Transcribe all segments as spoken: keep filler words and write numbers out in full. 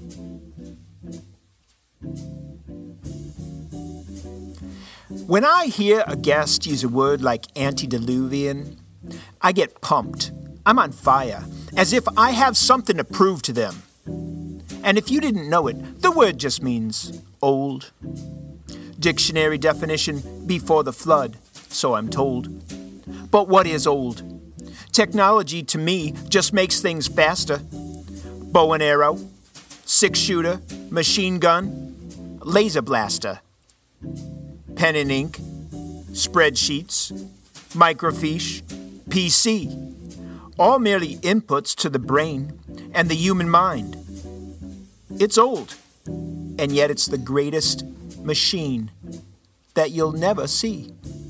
When I hear a guest use a word like antediluvian, I get pumped. I'm on fire, as if I have something to prove to them. And if you didn't know it, the word just means old. Dictionary definition, before the flood, so I'm told. But what is old? Technology, to me, just makes things faster. Bow and arrow, six-shooter, machine gun, laser blaster, pen and ink, spreadsheets, microfiche, P C, all merely inputs to the brain and the human mind. It's old, and yet it's the greatest machine that you'll never see.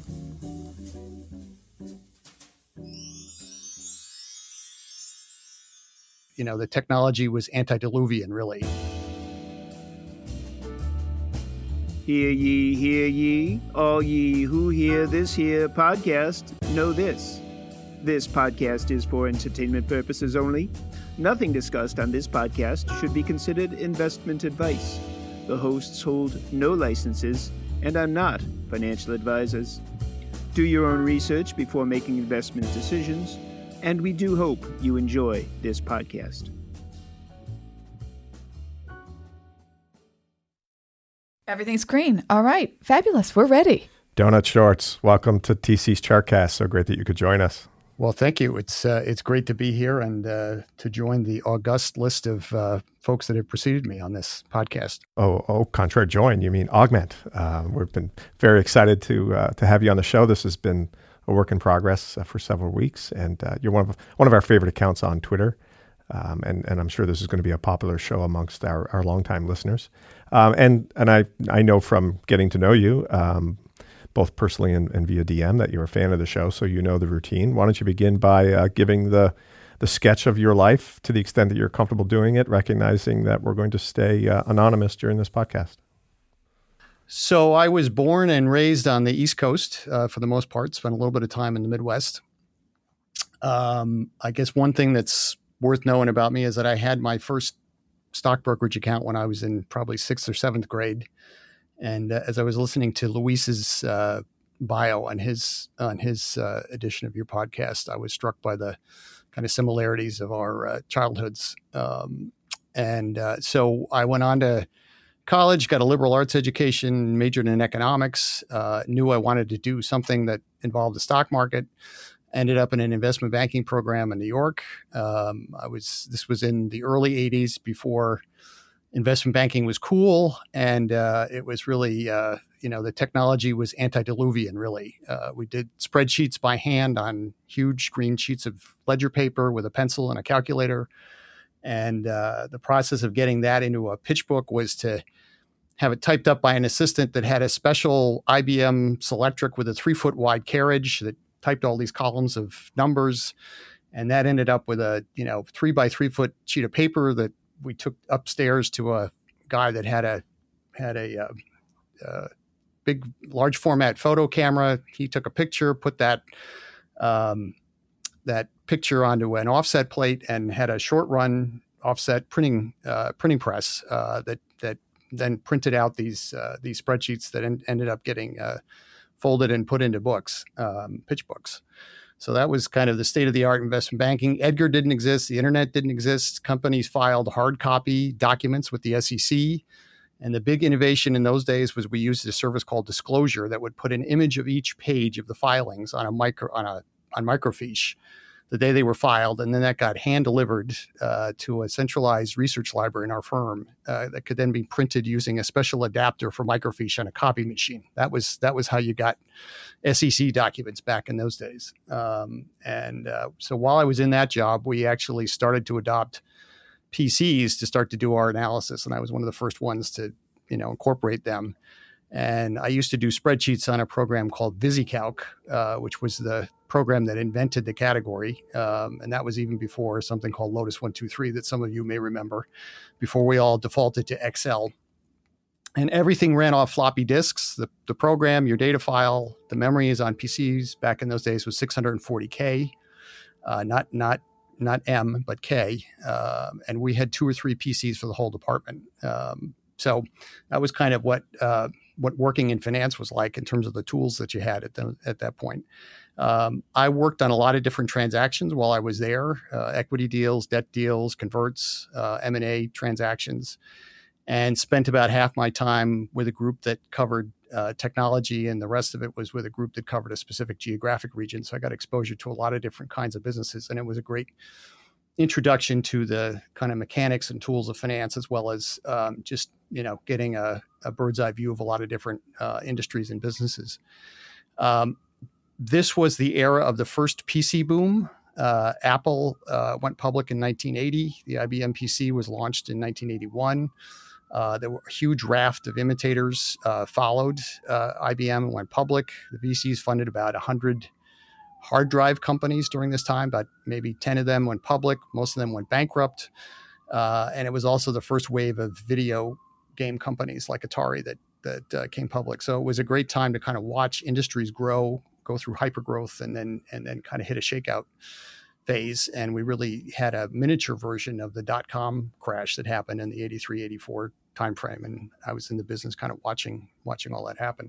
You know, the technology was antediluvian, really. Hear ye, hear ye, all ye who hear this here podcast, know this. This podcast is for entertainment purposes only. Nothing discussed on this podcast should be considered investment advice. The hosts hold no licenses and are not financial advisors. Do your own research before making investment decisions, and we do hope you enjoy this podcast. Everything's green. All right. Fabulous. We're ready. Donut Shorts, welcome to T C's Chartcast. So great that you could join us. Well, thank you. It's uh, it's great to be here and uh, to join the august list of uh, folks that have preceded me on this podcast. Oh, oh, contrary, join. You mean augment. Uh, we've been very excited to uh, to have you on the show. This has been a work in progress uh, for several weeks, and uh, you're one of one of our favorite accounts on Twitter. Um, and, and I'm sure this is going to be a popular show amongst our, our longtime listeners. Um, and and I I know from getting to know you, um, both personally and, and via D M, that you're a fan of the show, so you know the routine. Why don't you begin by uh, giving the the sketch of your life to the extent that you're comfortable doing it, recognizing that we're going to stay uh, anonymous during this podcast. So I was born and raised on the East Coast uh, for the most part, spent a little bit of time in the Midwest. Um, I guess one thing that's worth knowing about me is that I had my first stock brokerage account when I was in probably sixth or seventh grade. And uh, as I was listening to Luis's uh, bio on his on his uh, edition of your podcast, I was struck by the kind of similarities of our uh, childhoods. Um, and uh, so I went on to college, got a liberal arts education, majored in economics, uh, knew I wanted to do something that involved the stock market. Ended up in an investment banking program in New York. Um, I was this was in the early eighties, before investment banking was cool, and uh, it was really uh, you know the technology was antediluvian. Really, uh, we did spreadsheets by hand on huge green sheets of ledger paper with a pencil and a calculator, and uh, the process of getting that into a pitch book was to have it typed up by an assistant that had a special I B M Selectric with a three foot wide carriage that typed all these columns of numbers, and that ended up with a you know three by three foot sheet of paper that we took upstairs to a guy that had a had a uh, uh, big large format photo camera. He took a picture, put that um, that picture onto an offset plate, and had a short run offset printing uh, printing press uh, that that then printed out these uh, these spreadsheets that en- ended up getting uh, folded and put into books, um, pitch books. So that was kind of the state of the art investment banking. Edgar didn't exist. The internet didn't exist. Companies filed hard copy documents with the S E C. And the big innovation in those days was we used a service called Disclosure that would put an image of each page of the filings on a micro on a on microfiche the day they were filed, and then that got hand delivered uh, to a centralized research library in our firm uh, that could then be printed using a special adapter for microfiche on a copy machine. That was that was how you got S E C documents back in those days. Um, and uh, so while I was in that job, we actually started to adopt P Cs to start to do our analysis, and I was one of the first ones to you know incorporate them. And I used to do spreadsheets on a program called VisiCalc, uh, which was the program that invented the category. Um, and that was even before something called Lotus one two three that some of you may remember, before we all defaulted to Excel. And everything ran off floppy disks. The, the program, your data file, the memory is on P Cs. Back in those days was six hundred forty K, uh, not not not M, but K. Uh, and we had two or three P Cs for the whole department. Um, so that was kind of what uh, what working in finance was like in terms of the tools that you had at, the, at that point. Um, I worked on a lot of different transactions while I was there, uh, equity deals, debt deals, converts, uh, M and A transactions, and spent about half my time with a group that covered uh, technology, and the rest of it was with a group that covered a specific geographic region. So I got exposure to a lot of different kinds of businesses, and it was a great introduction to the kind of mechanics and tools of finance, as well as um, just, you know, getting a, a bird's eye view of a lot of different uh, industries and businesses. Um, this was the era of the first P C boom. Uh, Apple uh, went public in nineteen eighty. The I B M P C was launched in nineteen eighty-one. Uh, there were a huge raft of imitators uh, followed uh, I B M and went public. The V Cs funded about one hundred hard drive companies during this time, but maybe ten of them went public. Most of them went bankrupt. Uh, and it was also the first wave of video game companies like Atari that that uh, came public. So it was a great time to kind of watch industries grow, go through hypergrowth, and then and then kind of hit a shakeout phase. And we really had a miniature version of the dot-com crash that happened in the eighty-three, eighty-four timeframe. And I was in the business kind of watching watching all that happen.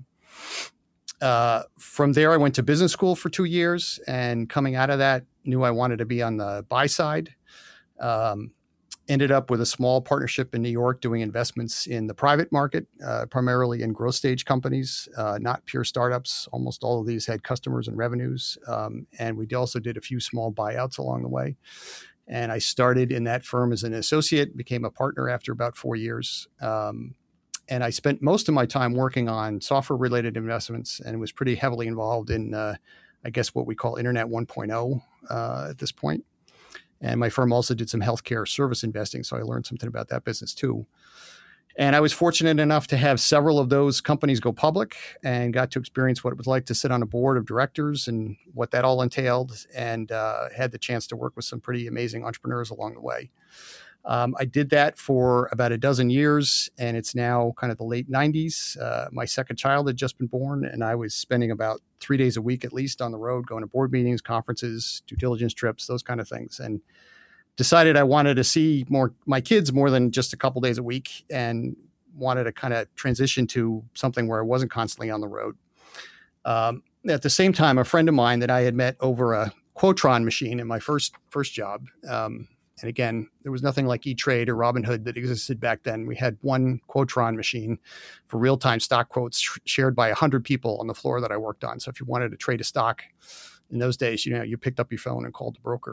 Uh, from there, I went to business school for two years, and coming out of that, knew I wanted to be on the buy side. Um, ended up with a small partnership in New York doing investments in the private market, uh, primarily in growth stage companies, uh, not pure startups. Almost all of these had customers and revenues. Um, and we also did a few small buyouts along the way. And I started in that firm as an associate, became a partner after about four years. Um, and I spent most of my time working on software-related investments, and was pretty heavily involved in, uh, I guess, what we call Internet one point oh uh, at this point. And my firm also did some healthcare service investing, so I learned something about that business too. And I was fortunate enough to have several of those companies go public, and got to experience what it was like to sit on a board of directors and what that all entailed, and uh, had the chance to work with some pretty amazing entrepreneurs along the way. Um, I did that for about a dozen years, and it's now kind of the late nineties. Uh, my second child had just been born, and I was spending about three days a week at least on the road, going to board meetings, conferences, due diligence trips, those kind of things, and decided I wanted to see more my kids more than just a couple days a week, and wanted to kind of transition to something where I wasn't constantly on the road. Um, at the same time, a friend of mine that I had met over a Quotron machine in my first first job. Um, And again, there was nothing like E-Trade or Robinhood that existed back then. We had one Quotron machine for real-time stock quotes sh- shared by one hundred people on the floor that I worked on. So if you wanted to trade a stock in those days, you know, you picked up your phone and called the broker.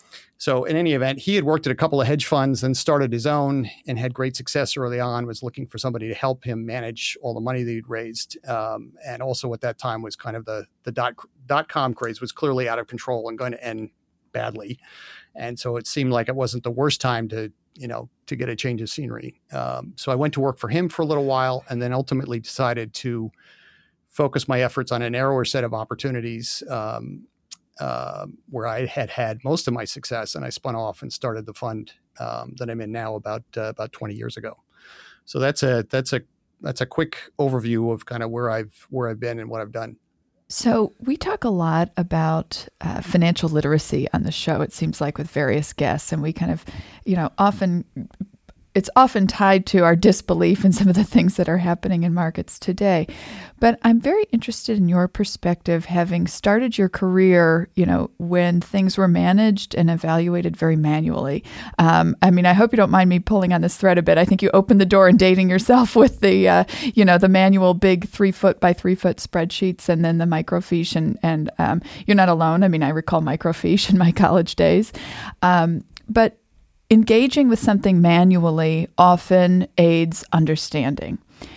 So in any event, he had worked at a couple of hedge funds and started his own, and had great success early on, was looking for somebody to help him manage all the money that he'd raised. Um, and also at that time was kind of the, the dot, dot-com craze was clearly out of control and going to end badly. And so it seemed like it wasn't the worst time to, you know, to get a change of scenery. Um, so I went to work for him for a little while, and then ultimately decided to focus my efforts on a narrower set of opportunities um, uh, where I had had most of my success. And I spun off and started the fund um, that I'm in now about uh, about twenty years ago. So that's a that's a that's a quick overview of kind of where I've where I've been and what I've done. So we talk a lot about uh, financial literacy on the show, it seems like, with various guests. And we kind of, you know, often, it's often tied to our disbelief in some of the things that are happening in markets today. But I'm very interested in your perspective, having started your career, you know, when things were managed and evaluated very manually. Um, I mean, I hope you don't mind me pulling on this thread a bit. I think you opened the door and dating yourself with the, uh, you know, the manual big three foot by three foot spreadsheets, and then the microfiche. And, and um, you're not alone. I mean, I recall microfiche in my college days. Um, but engaging with something manually often aids understanding.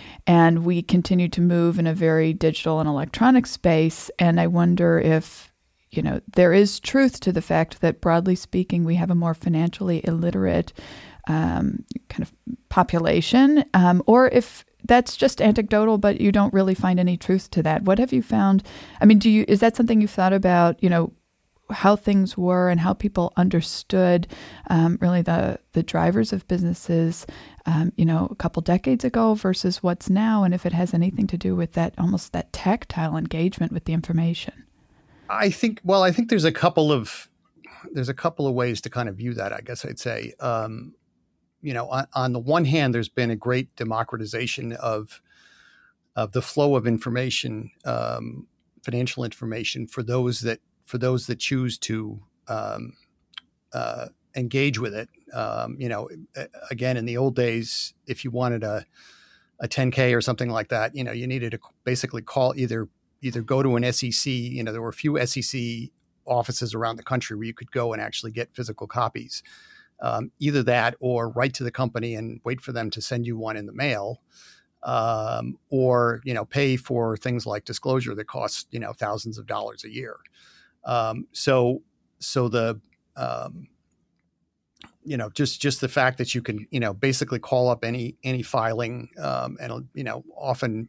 And we continue to move in a very digital and electronic space. And I wonder if, you know, there is truth to the fact that, broadly speaking, we have a more financially illiterate um, kind of population, um, or if that's just anecdotal, but you don't really find any truth to that. What have you found? I mean, do you, is that something you've thought about, you know, how things were and how people understood um, really the the drivers of businesses, um, you know, a couple decades ago versus what's now, and if it has anything to do with that, almost that tactile engagement with the information? I think, well, I think there's a couple of there's a couple of ways to kind of view that, I guess I'd say. Um, you know, on, on the one hand, there's been a great democratization of of the flow of information, um, financial information for those that for those that choose to um, uh, engage with it. Um, you know, again, in the old days, if you wanted a a ten K or something like that, you know, you needed to basically call either either go to an S E C. You know, there were a few S E C offices around the country where you could go and actually get physical copies. Um, either that or write to the company and wait for them to send you one in the mail, um, or, you know, pay for things like disclosure that costs, you know, thousands of dollars a year. Um, so, so the, um, you know, just, just the fact that you can, you know, basically call up any, any filing, um, and, you know, often,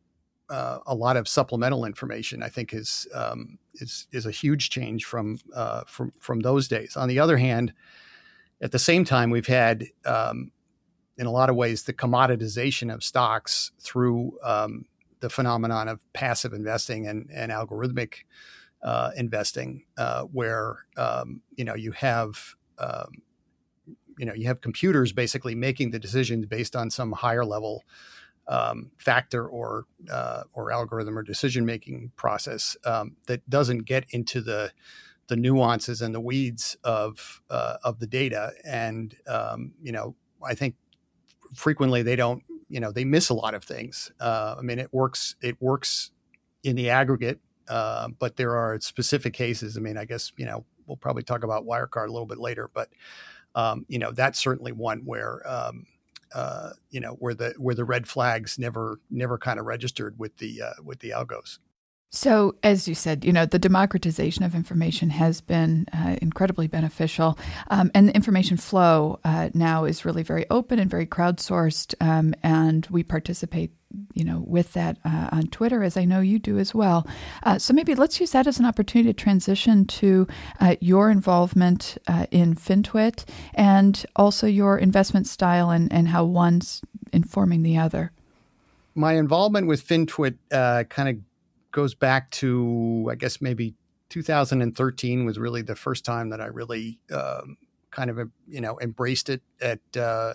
uh, a lot of supplemental information, I think is, um, is, is a huge change from, uh, from, from those days. On the other hand, at the same time, we've had, um, in a lot of ways, the commoditization of stocks through um, the phenomenon of passive investing and, and algorithmic uh, investing, uh, where um, you know you have um, you know you have computers basically making the decisions based on some higher level um, factor or uh, or algorithm or decision making process um, that doesn't get into the the nuances and the weeds of uh, of the data. And, um, you know, I think frequently they don't, you know, they miss a lot of things. Uh, I mean, it works, it works in the aggregate, uh, but there are specific cases. I mean, I guess, you know, we'll probably talk about Wirecard a little bit later, but, um, you know, that's certainly one where, um, uh, you know, where the, where the red flags never, never kind of registered with the, uh, with the algos. So, as you said, you know, the democratization of information has been uh, incredibly beneficial. Um, and the information flow uh, now is really very open and very crowdsourced. Um, and we participate, you know, with that uh, on Twitter, as I know you do as well. Uh, so maybe let's use that as an opportunity to transition to uh, your involvement uh, in FinTwit and also your investment style and, and how one's informing the other. My involvement with FinTwit uh, kind of goes back to, I guess, maybe two thousand thirteen was really the first time that I really um, kind of, you know, embraced it at uh,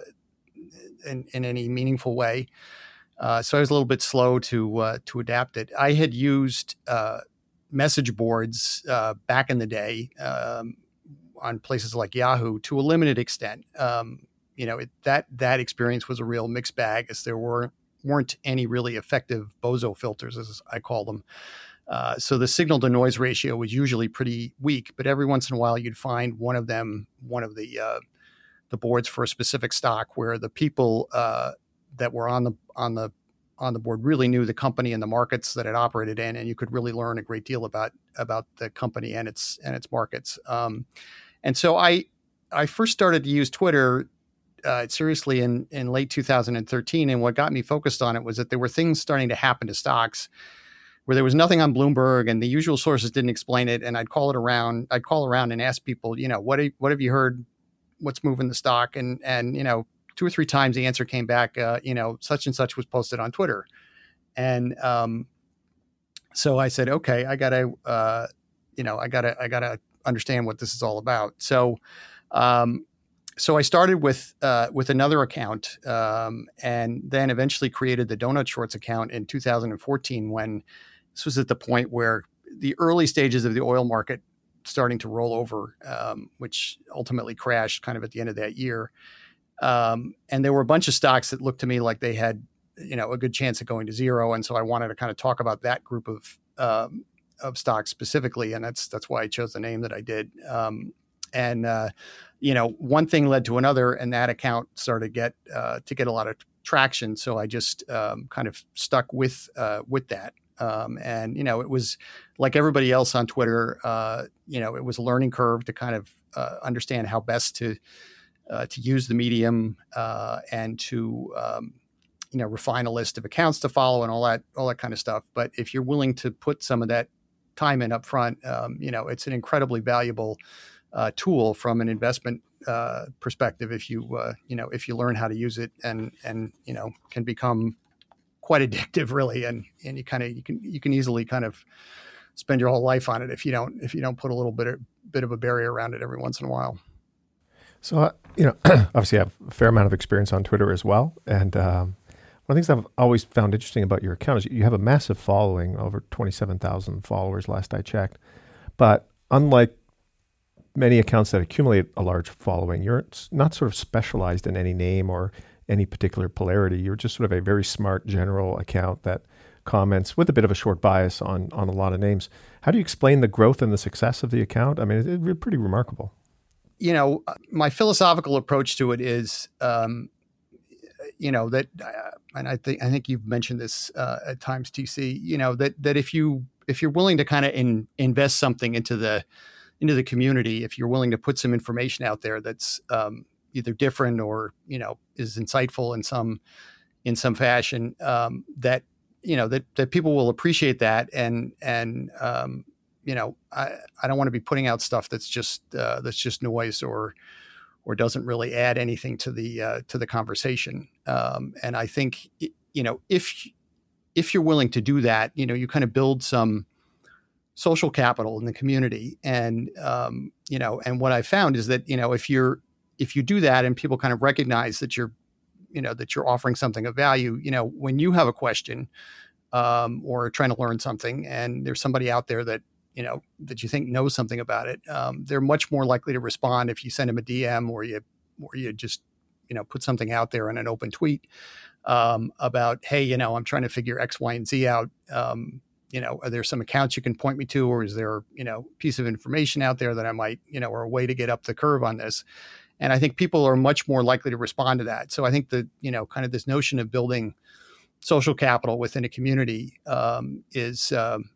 in, in any meaningful way. Uh, so I was a little bit slow to uh, to adapt it. I had used uh, message boards uh, back in the day um, on places like Yahoo to a limited extent. Um, you know, it, that that experience was a real mixed bag, as there were weren't any really effective bozo filters, as I call them. Uh, so the signal to noise ratio was usually pretty weak, but every once in a while you'd find one of them, one of the uh, the boards for a specific stock, where the people uh, that were on the on the on the board really knew the company and the markets that it operated in, and you could really learn a great deal about about the company and its and its markets. Um, and so I I first started to use Twitter Uh, seriously in, in late two thousand thirteen. And what got me focused on it was that there were things starting to happen to stocks where there was nothing on Bloomberg and the usual sources didn't explain it. And I'd call it around, I'd call around and ask people, you know, what, have, what have you heard? What's moving the stock? And, and, you know, two or three times the answer came back, uh, you know, such and such was posted on Twitter. And um, so I said, okay, I gotta, uh, you know, I gotta, I gotta understand what this is all about. So, um, So I started with uh, with another account, um, and then eventually created the Donut Shorts account in two thousand fourteen, when this was at the point where the early stages of the oil market starting to roll over, um, which ultimately crashed kind of at the end of that year. Um, and there were a bunch of stocks that looked to me like they had, you know, a good chance of going to zero. And so I wanted to kind of talk about that group of um, of stocks specifically, and that's that's why I chose the name that I did. Um, And, uh, you know, one thing led to another, and that account started to get uh, to get a lot of traction. So I just um, kind of stuck with uh, with that. Um, and, you know, it was like everybody else on Twitter, uh, you know, it was a learning curve to kind of uh, understand how best to uh, to use the medium uh, and to, um, you know, refine a list of accounts to follow and all that, all that kind of stuff. But if you're willing to put some of that time in up front, um, you know, it's an incredibly valuable Uh, tool from an investment uh, perspective. If you uh, you know if you learn how to use it, and and you know can become quite addictive, really, and and you kind of you can you can easily kind of spend your whole life on it if you don't if you don't put a little bit of, bit of a barrier around it every once in a while. So, uh, you know, obviously I have a fair amount of experience on Twitter as well. And um, one of the things I've always found interesting about your account is you have a massive following, over twenty-seven thousand followers last I checked. But unlike many accounts that accumulate a large following, you're not sort of specialized in any name or any particular polarity. You're just sort of a very smart general account that comments with a bit of a short bias on on a lot of names. How do you explain the growth and the success of the account? I mean, it's it, pretty remarkable. You know, my philosophical approach to it is, um, you know, that, uh, and I think I think you've mentioned this uh, at times, T C. You know, that that if you if you're willing to kind of in, invest something into the into the community, if you're willing to put some information out there that's um, either different or, you know, is insightful in some in some fashion, um, that you know that that people will appreciate that, and and um, you know, I, I don't want to be putting out stuff that's just uh, that's just noise or or doesn't really add anything to the uh, to the conversation. Um, and I think, you know, if if you're willing to do that, you know, you kind of build some social capital in the community. And um, you know, and what I found is that, you know, if you're if you do that and people kind of recognize that you're, you know, that you're offering something of value, you know, when you have a question um, or trying to learn something, and there's somebody out there that you know, that you think knows something about it, um, they're much more likely to respond if you send them a D M or you, or you just, you know, put something out there in an open tweet um, about, hey, you know, I'm trying to figure X, Y, and Z out. Um, you know, are there some accounts you can point me to, or is there, you know, a piece of information out there that I might, you know, or a way to get up the curve on this? And I think people are much more likely to respond to that. So I think that, you know, kind of this notion of building social capital within a community um, is, um,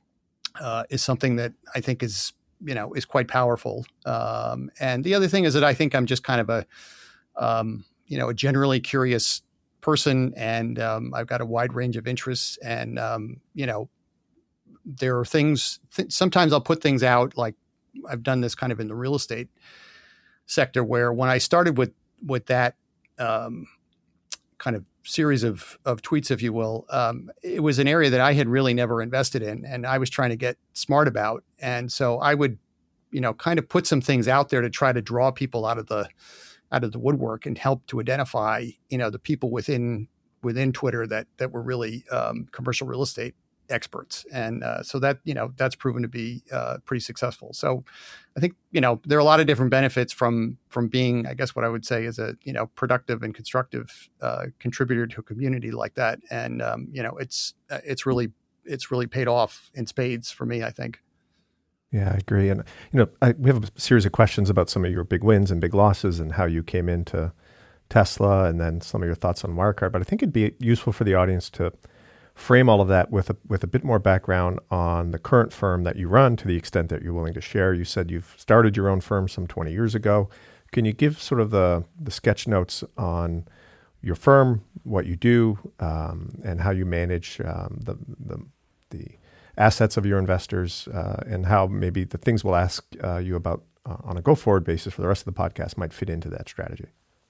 Uh, is something that I think is, you know, is quite powerful. Um, and the other thing is that I think I'm just kind of a, um, you know, a generally curious person, and um, I've got a wide range of interests. And, um, you know, there are things, th- sometimes I'll put things out, like I've done this kind of in the real estate sector, where when I started with, with that um, kind of series of, of tweets, if you will, um, it was an area that I had really never invested in, and I was trying to get smart about. And so I would, you know, kind of put some things out there to try to draw people out of the, out of the woodwork and help to identify, you know, the people within, within Twitter that, that were really um, commercial real estate experts. And uh, so that, you know, that's proven to be uh, pretty successful. So I think, you know, there are a lot of different benefits from, from being, I guess what I would say is a, you know, productive and constructive uh, contributor to a community like that. And, um, you know, it's, it's really, it's really paid off in spades for me, I think. Yeah, I agree. And, you know, I, we have a series of questions about some of your big wins and big losses and how you came into Tesla, and then some of your thoughts on Wirecard. But I think it'd be useful for the audience to frame all of that with a with a bit more background on the current firm that you run, to the extent that you're willing to share. You said you've started your own firm some twenty years ago. Can you give sort of the, the sketch notes on your firm, what you do, um, and how you manage um, the, the the assets of your investors, uh, and how maybe the things we'll ask uh, you about uh, on a go-forward basis for the rest of the podcast might fit into that strategy?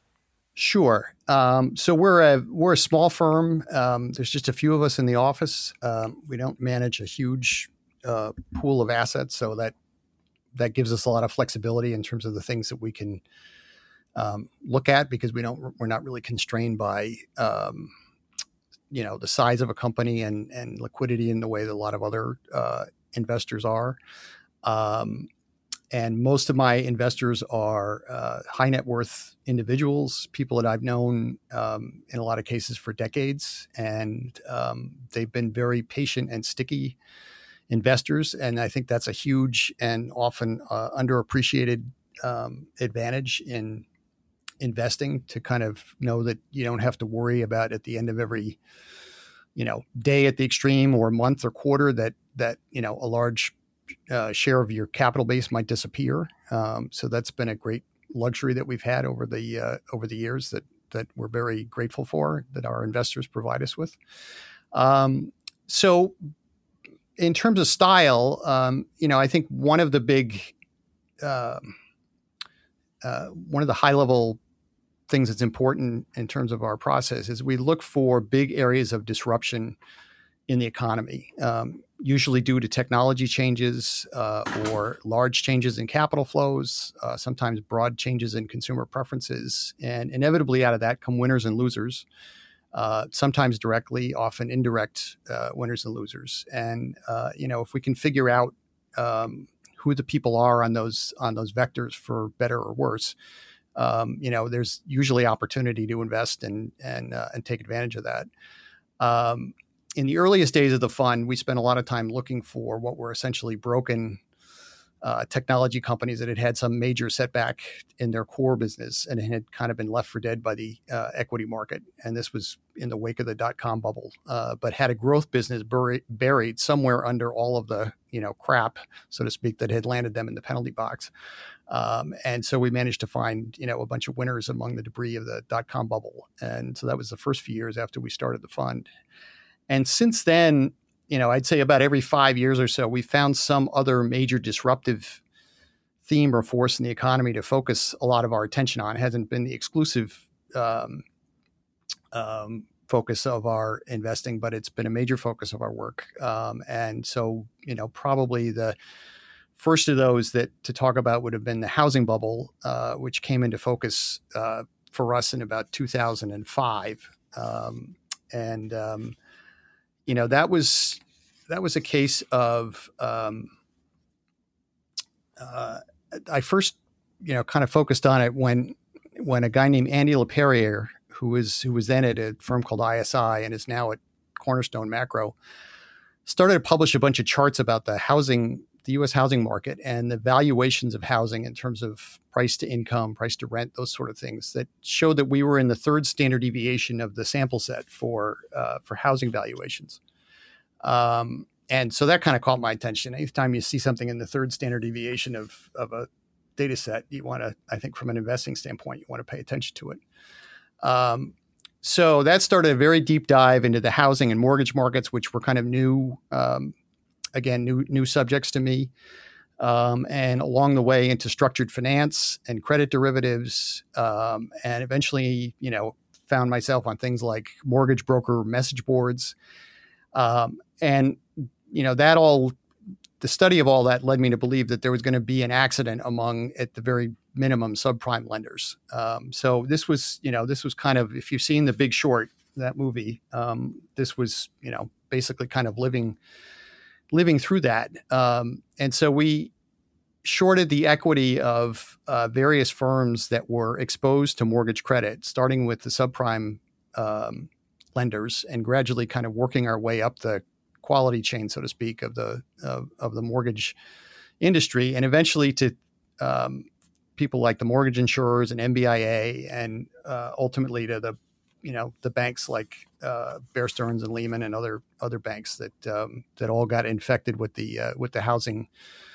Sure. Um, so we're a we're a small firm. Um, there's just a few of us in the office. Um, we don't manage a huge uh, pool of assets, so that that gives us a lot of flexibility in terms of the things that we can um, look at, because we don't we're not really constrained by um, you know the size of a company and and liquidity in the way that a lot of other uh, investors are. Um, And most of my investors are uh, high net worth individuals, people that I've known um, in a lot of cases for decades. And um, they've been very patient and sticky investors. And I think that's a huge and often uh, underappreciated um, advantage in investing, to kind of know that you don't have to worry about at the end of every, you know, day at the extreme, or month or quarter, that, that, you know, a large Uh, share of your capital base might disappear. Um, so that's been a great luxury that we've had over the uh, over the years, that that we're very grateful for, that our investors provide us with. Um, so in terms of style, um, you know, I think one of the big, uh, uh, one of the high level things that's important in terms of our process is we look for big areas of disruption in the economy, um, usually due to technology changes uh, or large changes in capital flows, uh, sometimes broad changes in consumer preferences. And inevitably out of that come winners and losers, uh, sometimes directly, often indirect uh, winners and losers. And, uh, you know, if we can figure out um, who the people are on those on those vectors for better or worse, um, you know, there's usually opportunity to invest and and uh, and take advantage of that. Um, in the earliest days of the fund, we spent a lot of time looking for what were essentially broken uh, technology companies that had had some major setback in their core business and had kind of been left for dead by the uh, equity market. And this was in the wake of the dot-com bubble, uh, but had a growth business buried, buried somewhere under all of the, you know, crap, so to speak, that had landed them in the penalty box. Um, and so we managed to find, you know, a bunch of winners among the debris of the dot-com bubble. And so that was the first few years after we started the fund. And since then, you know, I'd say about every five years or so, we found some other major disruptive theme or force in the economy to focus a lot of our attention on. It hasn't been the exclusive um, um, focus of our investing, but it's been a major focus of our work. Um, and so, you know, probably the first of those that to talk about would have been the housing bubble, uh, which came into focus uh, for us in about two thousand five. Um, and, um, you know, that was that was a case of um, uh, I first, you know, kind of focused on it when when a guy named Andy LaPerriere, who was who was then at a firm called I S I and is now at Cornerstone Macro, started to publish a bunch of charts about the housing, the U S housing market and the valuations of housing in terms of price to income, price to rent, those sort of things that showed that we were in the third standard deviation of the sample set for uh, for housing valuations. Um, and so that kind of caught my attention. Anytime you see something in the third standard deviation of of a data set, you want to, I think from an investing standpoint, you want to pay attention to it. Um, so that started a very deep dive into the housing and mortgage markets, which were kind of new, um, again, new new subjects to me. Um, and along the way into structured finance and credit derivatives, um, and eventually, you know, found myself on things like mortgage broker message boards. Um, and, you know, that all, the study of all that led me to believe that there was going to be an accident among, at the very minimum, subprime lenders. Um, so this was, you know, this was kind of, if you've seen The Big Short, that movie, um, this was, you know, basically kind of living living through that. Um, and so we shorted the equity of uh, various firms that were exposed to mortgage credit, starting with the subprime um, lenders and gradually kind of working our way up the quality chain, so to speak, of the of, of the mortgage industry, and eventually to um, people like the mortgage insurers and M B I A, and uh, ultimately to the you know, the banks like uh, Bear Stearns and Lehman and other other banks that um, that all got infected with the uh, with the housing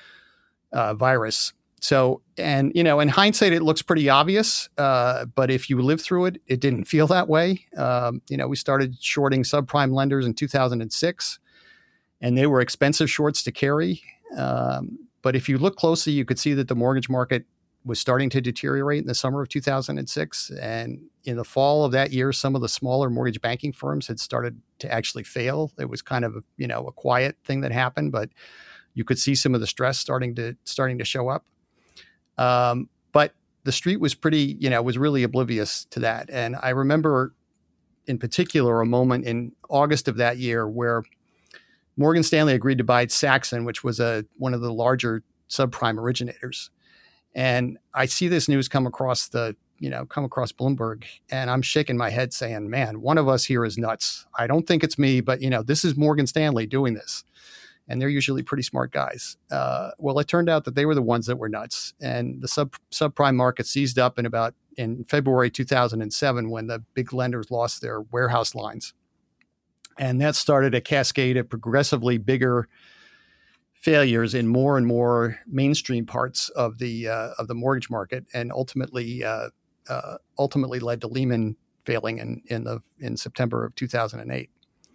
uh, virus. So, and you know, in hindsight, it looks pretty obvious, uh, but if you live through it, it didn't feel that way. Um, you know, we started shorting subprime lenders in two thousand six, and they were expensive shorts to carry. Um, but if you look closely, you could see that the mortgage market was starting to deteriorate in the summer of two thousand six. And in the fall of that year, some of the smaller mortgage banking firms had started to actually fail. It was kind of, a, you know, a quiet thing that happened, but you could see some of the stress starting to starting to show up. Um, but the street was pretty, you know, was really oblivious to that. And I remember in particular a moment in August of that year where Morgan Stanley agreed to buy Saxon, which was a one of the larger subprime originators. And I see this news come across the, you know, come across Bloomberg, and I'm shaking my head saying, man, one of us here is nuts. I don't think it's me, but, you know, this is Morgan Stanley doing this. And they're usually pretty smart guys. Uh, well, it turned out that they were the ones that were nuts. And the sub subprime market seized up in about in February two thousand seven when the big lenders lost their warehouse lines. And that started a cascade of progressively bigger failures in more and more mainstream parts of the uh, of the mortgage market, and ultimately uh, uh, ultimately led to Lehman failing in in the in September of two thousand eight.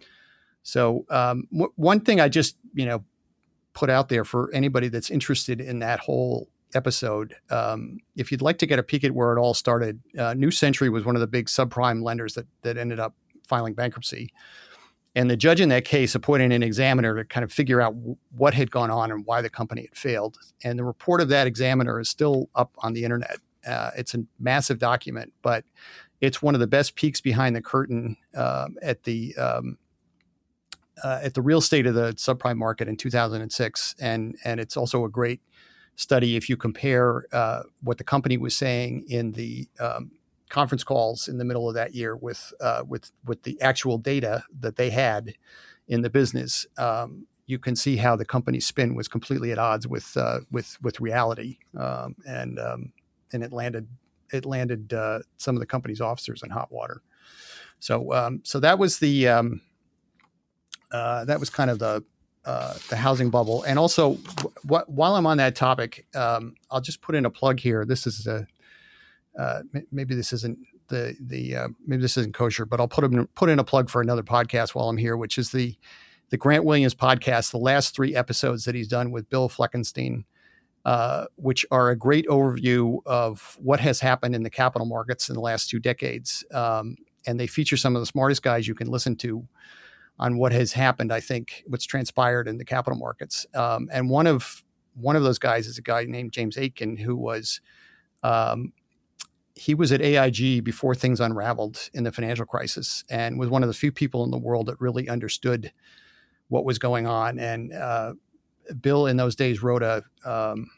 So um, w- one thing I just you know put out there for anybody that's interested in that whole episode, um, if you'd like to get a peek at where it all started, uh, New Century was one of the big subprime lenders that that ended up filing bankruptcy. And the judge in that case appointed an examiner to kind of figure out w- what had gone on and why the company had failed. And the report of that examiner is still up on the internet. Uh, it's a massive document, but it's one of the best peeks behind the curtain um, at the um, uh, at the real state of the subprime market in two thousand six. And and it's also a great study if you compare uh, what the company was saying in the um, conference calls in the middle of that year with uh, with with the actual data that they had in the business. Um, you can see how the company's spin was completely at odds with uh, with with reality, um, and um, and it landed it landed uh, some of the company's officers in hot water. So um, so that was the um, uh, that was kind of the uh, the housing bubble. And also, w- w- while I'm on that topic, um, I'll just put in a plug here. This is a uh, m- maybe this isn't the the uh, maybe this isn't kosher, but I'll put in, put in a plug for another podcast while I'm here, which is the the Grant Williams podcast. The last three episodes that he's done with Bill Fleckenstein, uh, which are a great overview of what has happened in the capital markets in the last two decades. Um, and they feature some of the smartest guys you can listen to on what has happened, I think, what's transpired in the capital markets. Um, and one of one of those guys is a guy named James Aitken, who was um, he was at A I G before things unraveled in the financial crisis, and was one of the few people in the world that really understood what was going on. And uh, Bill, in those days, wrote a um,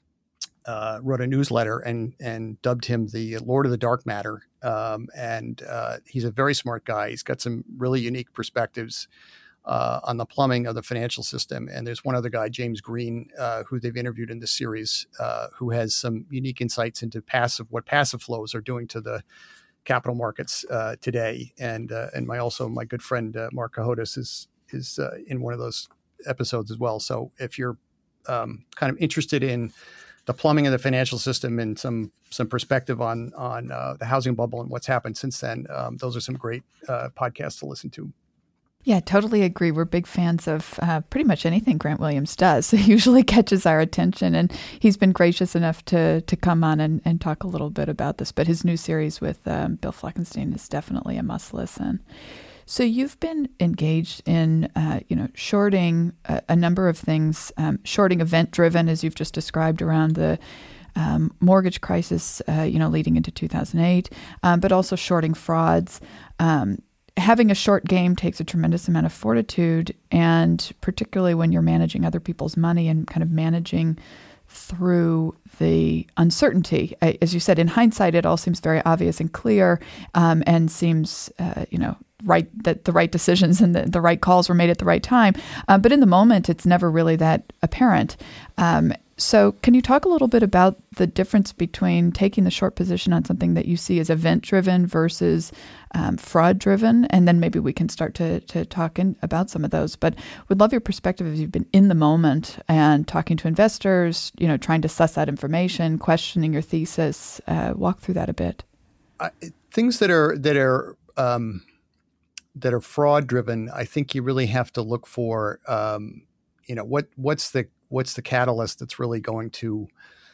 uh, wrote a newsletter and and dubbed him the Lord of the Dark Matter. Um, and uh, he's a very smart guy. He's got some really unique perspectives uh, on the plumbing of the financial system. And there's one other guy, James Green, uh, who they've interviewed in this series, uh, who has some unique insights into passive, what passive flows are doing to the capital markets uh, today. And uh, and my also my good friend uh, Mark Cahotis is is uh, in one of those episodes as well. So if you're um, kind of interested in the plumbing of the financial system and some some perspective on on uh, the housing bubble and what's happened since then, um, those are some great uh, podcasts to listen to. Yeah, totally agree. We're big fans of uh, pretty much anything Grant Williams does. It usually catches our attention, and he's been gracious enough to to come on and, and talk a little bit about this. But his new series with um, Bill Fleckenstein is definitely a must listen. So you've been engaged in, uh, you know, shorting a, a number of things, um, shorting event-driven, as you've just described, around the um, mortgage crisis, uh, you know, leading into two thousand eight, um, but also shorting frauds. Um, having a short game takes a tremendous amount of fortitude, and particularly when you're managing other people's money and kind of managing through the uncertainty. As you said, in hindsight, it all seems very obvious and clear, um, and seems, uh, you know, right that the right decisions and the, the right calls were made at the right time. Um, but in the moment, it's never really that apparent. Um, so can you talk a little bit about the difference between taking the short position on something that you see as event-driven versus um, fraud-driven? And then maybe we can start to to talk in, about some of those. But would love your perspective as you've been in the moment and talking to investors, you know, trying to suss out information, questioning your thesis. Uh, walk through that a bit. Uh, things that are that are um, that are fraud-driven, I think you really have to look for, um, you know, what what's the what's the catalyst that's really going to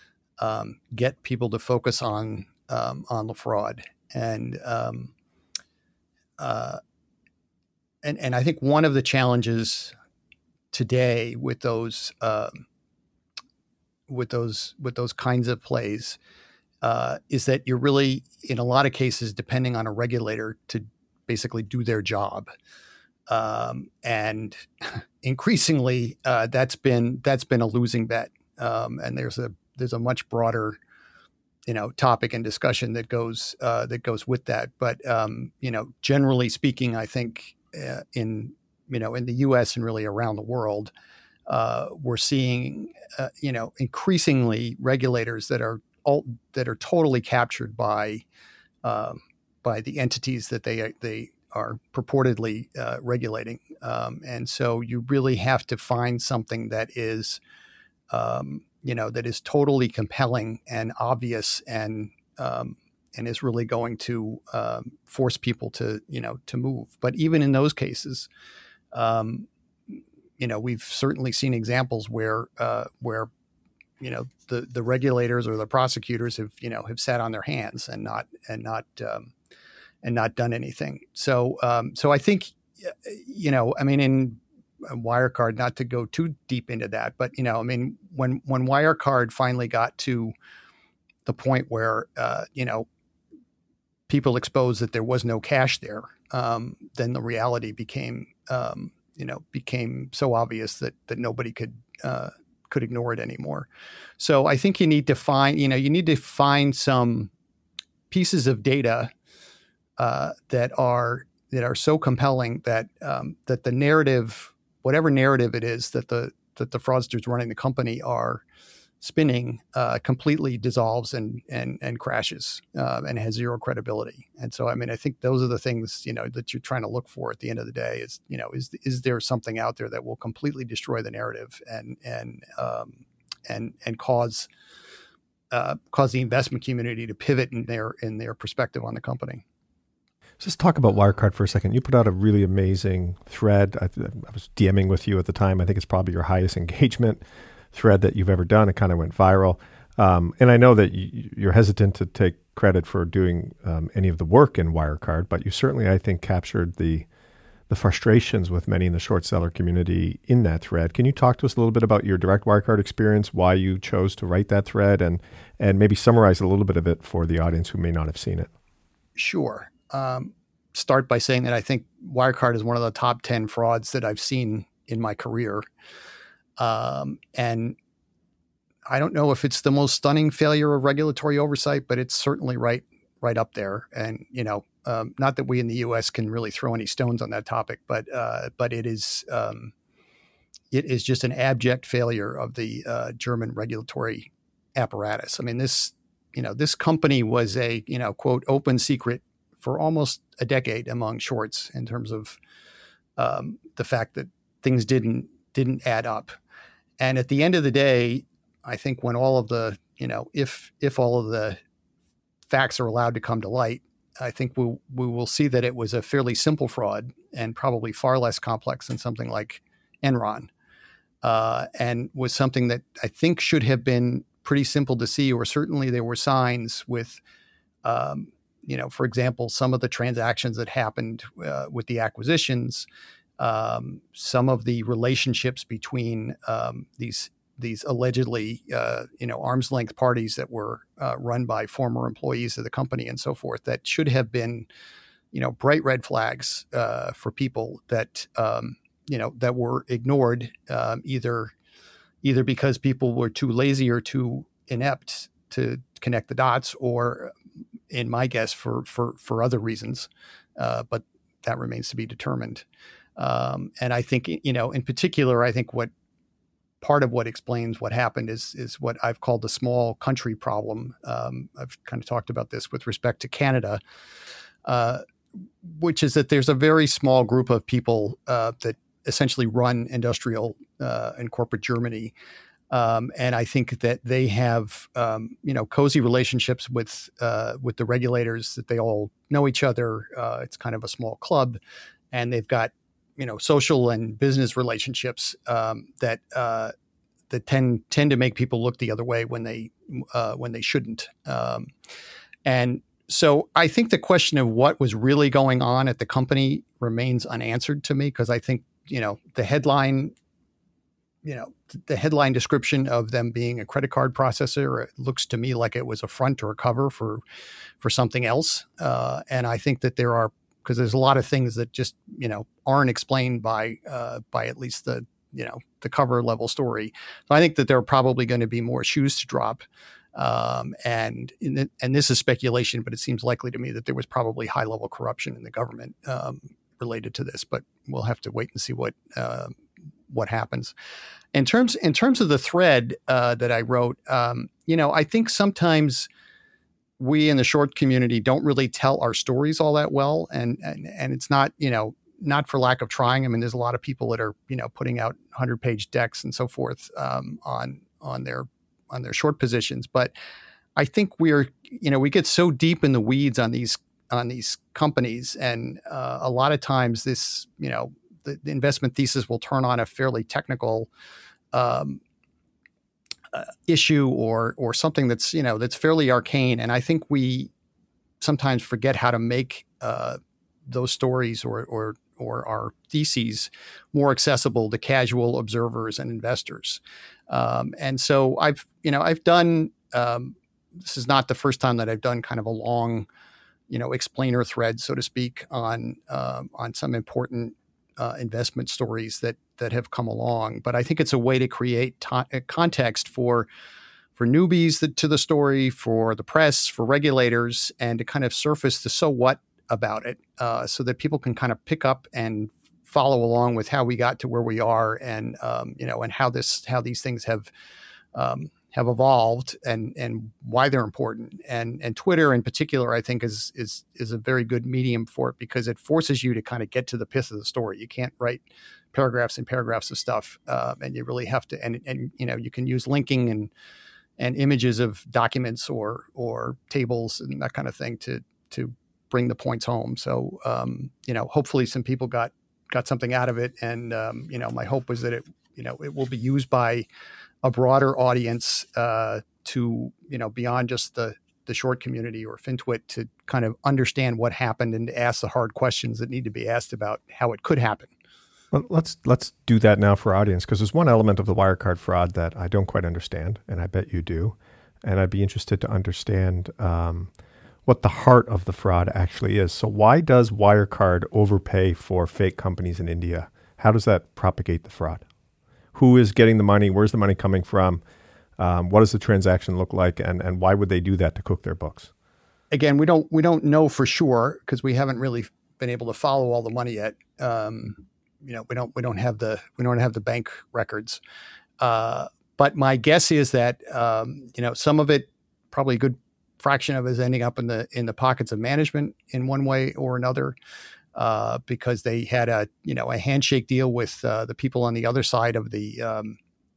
um, get people to focus on um, on the fraud. And um, uh, and and I think one of the challenges today with those uh, with those with those kinds of plays uh, is that you're really, in a lot of cases, depending on a regulator to basically do their job. Um, and increasingly, uh, that's been that's been a losing bet. Um, and there's a there's a much broader, you know, topic and discussion that goes uh, that goes with that. But um, you know, generally speaking, I think uh, in you know in the U S and really around the world, uh, we're seeing uh, you know increasingly regulators that are all, that are totally captured by um, by the entities that they they are purportedly uh, regulating. Um, and so you really have to find something that is, um, you know, that is totally compelling and obvious and um, and is really going to um, force people to, you know, to move. But even in those cases, um, you know, we've certainly seen examples where uh, where, you know, the, the regulators or the prosecutors have, you know, have sat on their hands and not and not um, and not done anything. So, um, so I think you know, I mean, in Wirecard, not to go too deep into that, but, you know, I mean, when, when Wirecard finally got to the point where, uh, you know, people exposed that there was no cash there, um, then the reality became, um, you know, became so obvious that, that nobody could, uh, could ignore it anymore. So I think you need to find, you know, you need to find some pieces of data, uh, that are, that are so compelling that, um, that the narrative, whatever narrative it is that the that the fraudsters running the company are spinning, uh, completely dissolves and and and crashes, uh, and has zero credibility. And so, I mean, I think those are the things, you know, that you're trying to look for at the end of the day. Is, you know, is is there something out there that will completely destroy the narrative and and um, and and cause uh, cause the investment community to pivot in their in their perspective on the company. Just talk about Wirecard for a second. You put out a really amazing thread. I, I was DMing with you at the time. I think it's probably your highest engagement thread that you've ever done. It kind of went viral. Um, and I know that you, you're hesitant to take credit for doing um, any of the work in Wirecard, but you certainly, I think, captured the the frustrations with many in the short seller community in that thread. Can you talk to us a little bit about your direct Wirecard experience, why you chose to write that thread, and and maybe summarize a little bit of it for the audience who may not have seen it? Sure. Um, start by saying that I think Wirecard is one of the top ten frauds that I've seen in my career. Um, and I don't know if it's the most stunning failure of regulatory oversight, but it's certainly right, right up there. And, you know, um, not that we in the U S can really throw any stones on that topic, but, uh, but it is, um, it is just an abject failure of the, uh, German regulatory apparatus. I mean, this, you know, this company was a, you know, quote, open secret for almost a decade among shorts in terms of um, the fact that things didn't didn't add up. And at the end of the day, I think when all of the, you know, if if all of the facts are allowed to come to light, I think we we will see that it was a fairly simple fraud and probably far less complex than something like Enron, uh, and was something that I think should have been pretty simple to see, or certainly there were signs with, um, you know, for example, some of the transactions that happened uh, with the acquisitions, um, some of the relationships between um, these these allegedly, uh, you know, arm's length parties that were uh, run by former employees of the company and so forth, that should have been, you know, bright red flags uh, for people that, um, you know, that were ignored um, either either because people were too lazy or too inept to connect the dots, or in my guess, for for for other reasons, uh, but that remains to be determined. Um, and I think, you know, in particular, I think what part of what explains what happened is is what I've called the small country problem. Um, I've kind of talked about this with respect to Canada, uh, which is that there's a very small group of people uh, that essentially run industrial uh, and corporate Germany. Um, and I think that they have, um, you know, cozy relationships with uh, with the regulators, that they all know each other. Uh, it's kind of a small club, and they've got, you know, social and business relationships um, that uh, that tend tend to make people look the other way when they uh, when they shouldn't. Um, and so I think the question of what was really going on at the company remains unanswered to me, because I think, you know, the headline. You know, the headline description of them being a credit card processor, it looks to me like it was a front or a cover for, for something else. Uh, and I think that there are, because there's a lot of things that just, you know, aren't explained by, uh, by at least the, you know, the cover level story. So I think that there are probably going to be more shoes to drop. Um, and, in the, and this is speculation, but it seems likely to me that there was probably high level corruption in the government, um, related to this, but we'll have to wait and see what, um, what happens. In terms in terms of the thread uh, that I wrote, um, you know, I think sometimes we in the short community don't really tell our stories all that well, and and and it's not, you know, not for lack of trying. I mean, there's a lot of people that are, you know, putting out hundred page decks and so forth um, on on their on their short positions, but I think we're, you know, we get so deep in the weeds on these on these companies, and uh, a lot of times this, you know. The, the investment thesis will turn on a fairly technical um, uh, issue or or something that's, you know, that's fairly arcane. And I think we sometimes forget how to make uh, those stories or or or our theses more accessible to casual observers and investors. Um, and so I've, you know, I've done, um, this is not the first time that I've done kind of a long, you know, explainer thread, so to speak, on, um, on some important uh, investment stories that, that have come along. But I think it's a way to create ta- a context for, for newbies that, to the story, for the press, for regulators, and to kind of surface the so what about it, uh, so that people can kind of pick up and follow along with how we got to where we are, and um, you know, and how this, how these things have um, have evolved, and and why they're important. And and Twitter in particular, I think, is is is a very good medium for it, because it forces you to kind of get to the pith of the story. You can't write paragraphs and paragraphs of stuff, uh, and you really have to. And and you know, you can use linking and and images of documents or or tables and that kind of thing to to bring the points home. So um, you know, hopefully some people got got something out of it, and um, you know, my hope was that it you know it will be used by a broader audience, uh, to you know beyond just the the short community or FinTwit, to kind of understand what happened and to ask the hard questions that need to be asked about how it could happen. Well, let's let's do that now for our audience, because there's one element of the Wirecard fraud that I don't quite understand, and I bet you do, and I'd be interested to understand um, what the heart of the fraud actually is. So why does Wirecard overpay for fake companies in India? How does that propagate the fraud? Who is getting the money? Where's the money coming from? Um, what does the transaction look like? And and why would they do that to cook their books? Again, we don't we don't know for sure, because we haven't really been able to follow all the money yet. Um, you know, we don't we don't have the we don't have the bank records. Uh, but my guess is that um, you know some of it, probably a good fraction of it, is ending up in the in the pockets of management in one way or another, uh, because they had a you know a handshake deal with uh, the people on the other side of the um,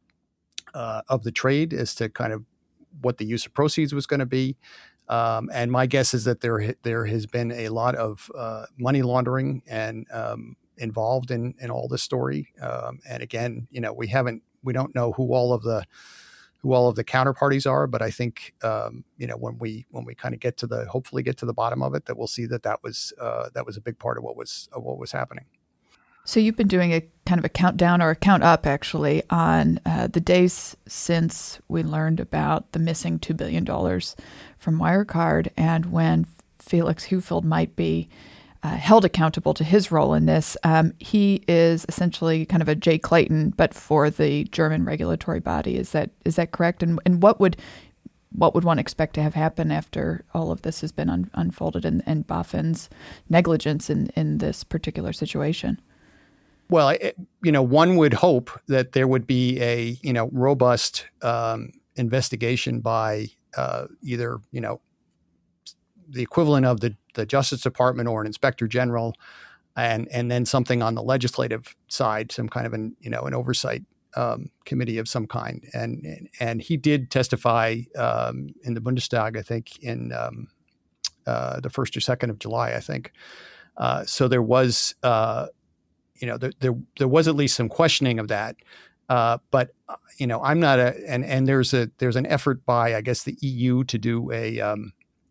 uh, of the trade as to kind of what the use of proceeds was going to be. Um, and my guess is that there there has been a lot of uh, money laundering and um, involved in in all this story. Um, and again, you know, we haven't we don't know who all of the who all of the counterparties are, but I think um, you know when we when we kind of get to the hopefully get to the bottom of it, that we'll see that that was uh, that was a big part of what was of what was happening. So you've been doing a kind of a countdown or a count up, actually, on uh, the days since we learned about the missing two billion dollars from Wirecard, and when Felix Hufeld might be uh, held accountable to his role in this. Um, he is essentially kind of a Jay Clayton, but for the German regulatory body. Is that is that correct? And and what would what would one expect to have happen after all of this has been un- unfolded, and, and BaFin's negligence in, in this particular situation? Well, it, you know, one would hope that there would be a, you know, robust um, investigation by uh, either, you know, the equivalent of the, the Justice Department or an inspector general, and and then something on the legislative side, some kind of an, you know, an oversight um, committee of some kind. And and, and he did testify um, in the Bundestag, I think, in um, uh, the first or second of July, I think. Uh, so there was... Uh, You know, there, there there was at least some questioning of that, uh, but uh, you know, I'm not a and and there's a there's an effort by, I guess, the E U to do a um,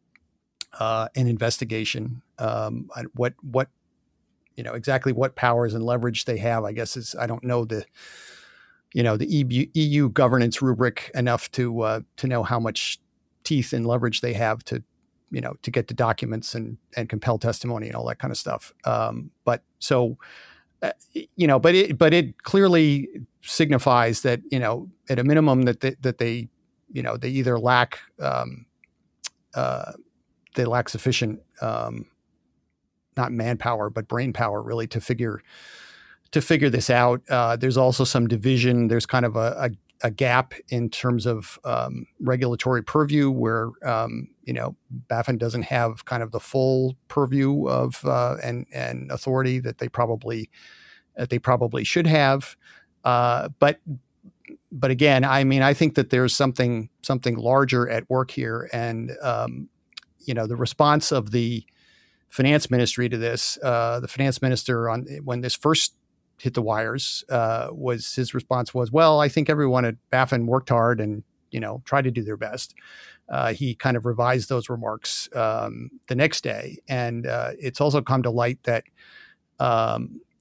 uh, an investigation. Um, on what what you know exactly what powers and leverage they have. I guess is I don't know the you know the E U governance rubric enough to uh, to know how much teeth and leverage they have to you know to get the documents and and compel testimony and all that kind of stuff. Um, but so. Uh, you know, but it but it clearly signifies that, you know, at a minimum that they, that they, you know, they either lack um, uh, they lack sufficient um, not manpower but brain power really to figure to figure this out. Uh, there's also some division. There's kind of a, a, a gap in terms of um, regulatory purview where um, you know BaFin doesn't have kind of the full purview of uh, and and authority that they probably that they probably should have. Uh, but but again, I mean, I think that there's something something larger at work here, and um, you know, the response of the finance ministry to this, uh, the finance minister on when this first hit the wires, uh, was his response was, well, I think everyone at BaFin worked hard and, you know, tried to do their best. Uh, he kind of revised those remarks um, the next day. And uh, it's also come to light that, um,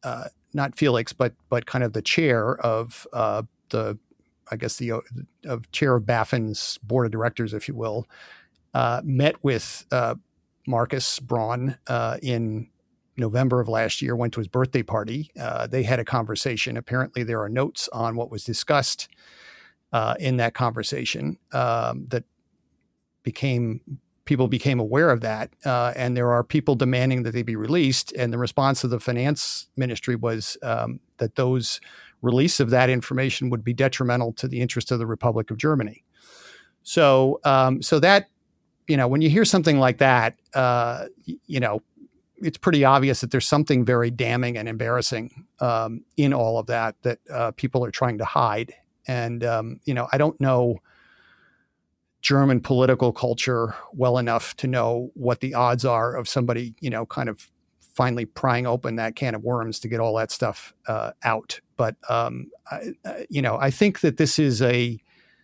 uh, not Felix, but but kind of the chair of uh, the, I guess the of chair of Baffin's board of directors, if you will, uh, met with uh, Marcus Braun uh, in November of last year, went to his birthday party. Uh, they had a conversation. Apparently there are notes on what was discussed uh, in that conversation um, that became, people became aware of that. Uh, and there are people demanding that they be released. And the response of the finance ministry was um, that those release of that information would be detrimental to the interest of the Republic of Germany. So, um, so that, you know, when you hear something like that, uh, you know, it's pretty obvious that there's something very damning and embarrassing um, in all of that, that uh, people are trying to hide. And, um, you know, I don't know German political culture well enough to know what the odds are of somebody, you know, kind of finally prying open that can of worms to get all that stuff uh, out. But, um, I, I, you know, I think that this is a,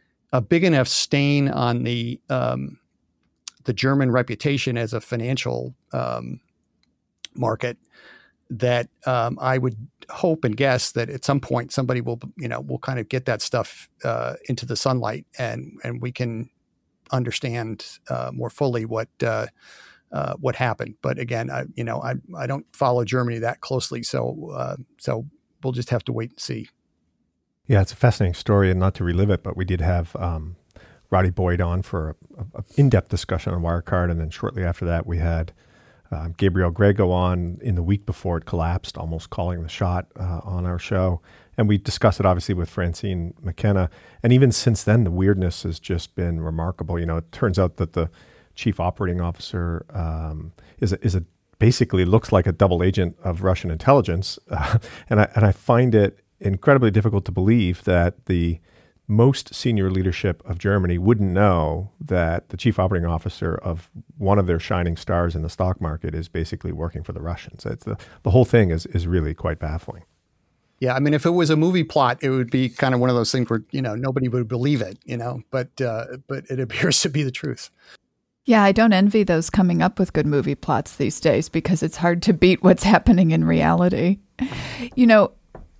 a big enough stain on the, um, the German reputation as a financial um market that um, I would hope and guess that at some point somebody will, you know, will kind of get that stuff uh, into the sunlight, and and we can understand uh, more fully what uh, uh, what happened. But again, I you know I I don't follow Germany that closely, so uh, so we'll just have to wait and see. Yeah, it's a fascinating story, and not to relive it, but we did have um, Roddy Boyd on for an in-depth discussion on Wirecard, and then shortly after that we had Uh, Gabriel Grego on in the week before it collapsed, almost calling the shot uh, on our show. And we discussed it obviously with Francine McKenna. And even since then, the weirdness has just been remarkable. You know, it turns out that the chief operating officer um, is a, is a basically looks like a double agent of Russian intelligence. Uh, and I and I find it incredibly difficult to believe that the most senior leadership of Germany wouldn't know that the chief operating officer of one of their shining stars in the stock market is basically working for the Russians. It's the, the whole thing is is really quite baffling. Yeah, I mean, if it was a movie plot, it would be kind of one of those things where, you know, nobody would believe it, you know, but uh, but it appears to be the truth. Yeah, I don't envy those coming up with good movie plots these days, because it's hard to beat what's happening in reality. You know,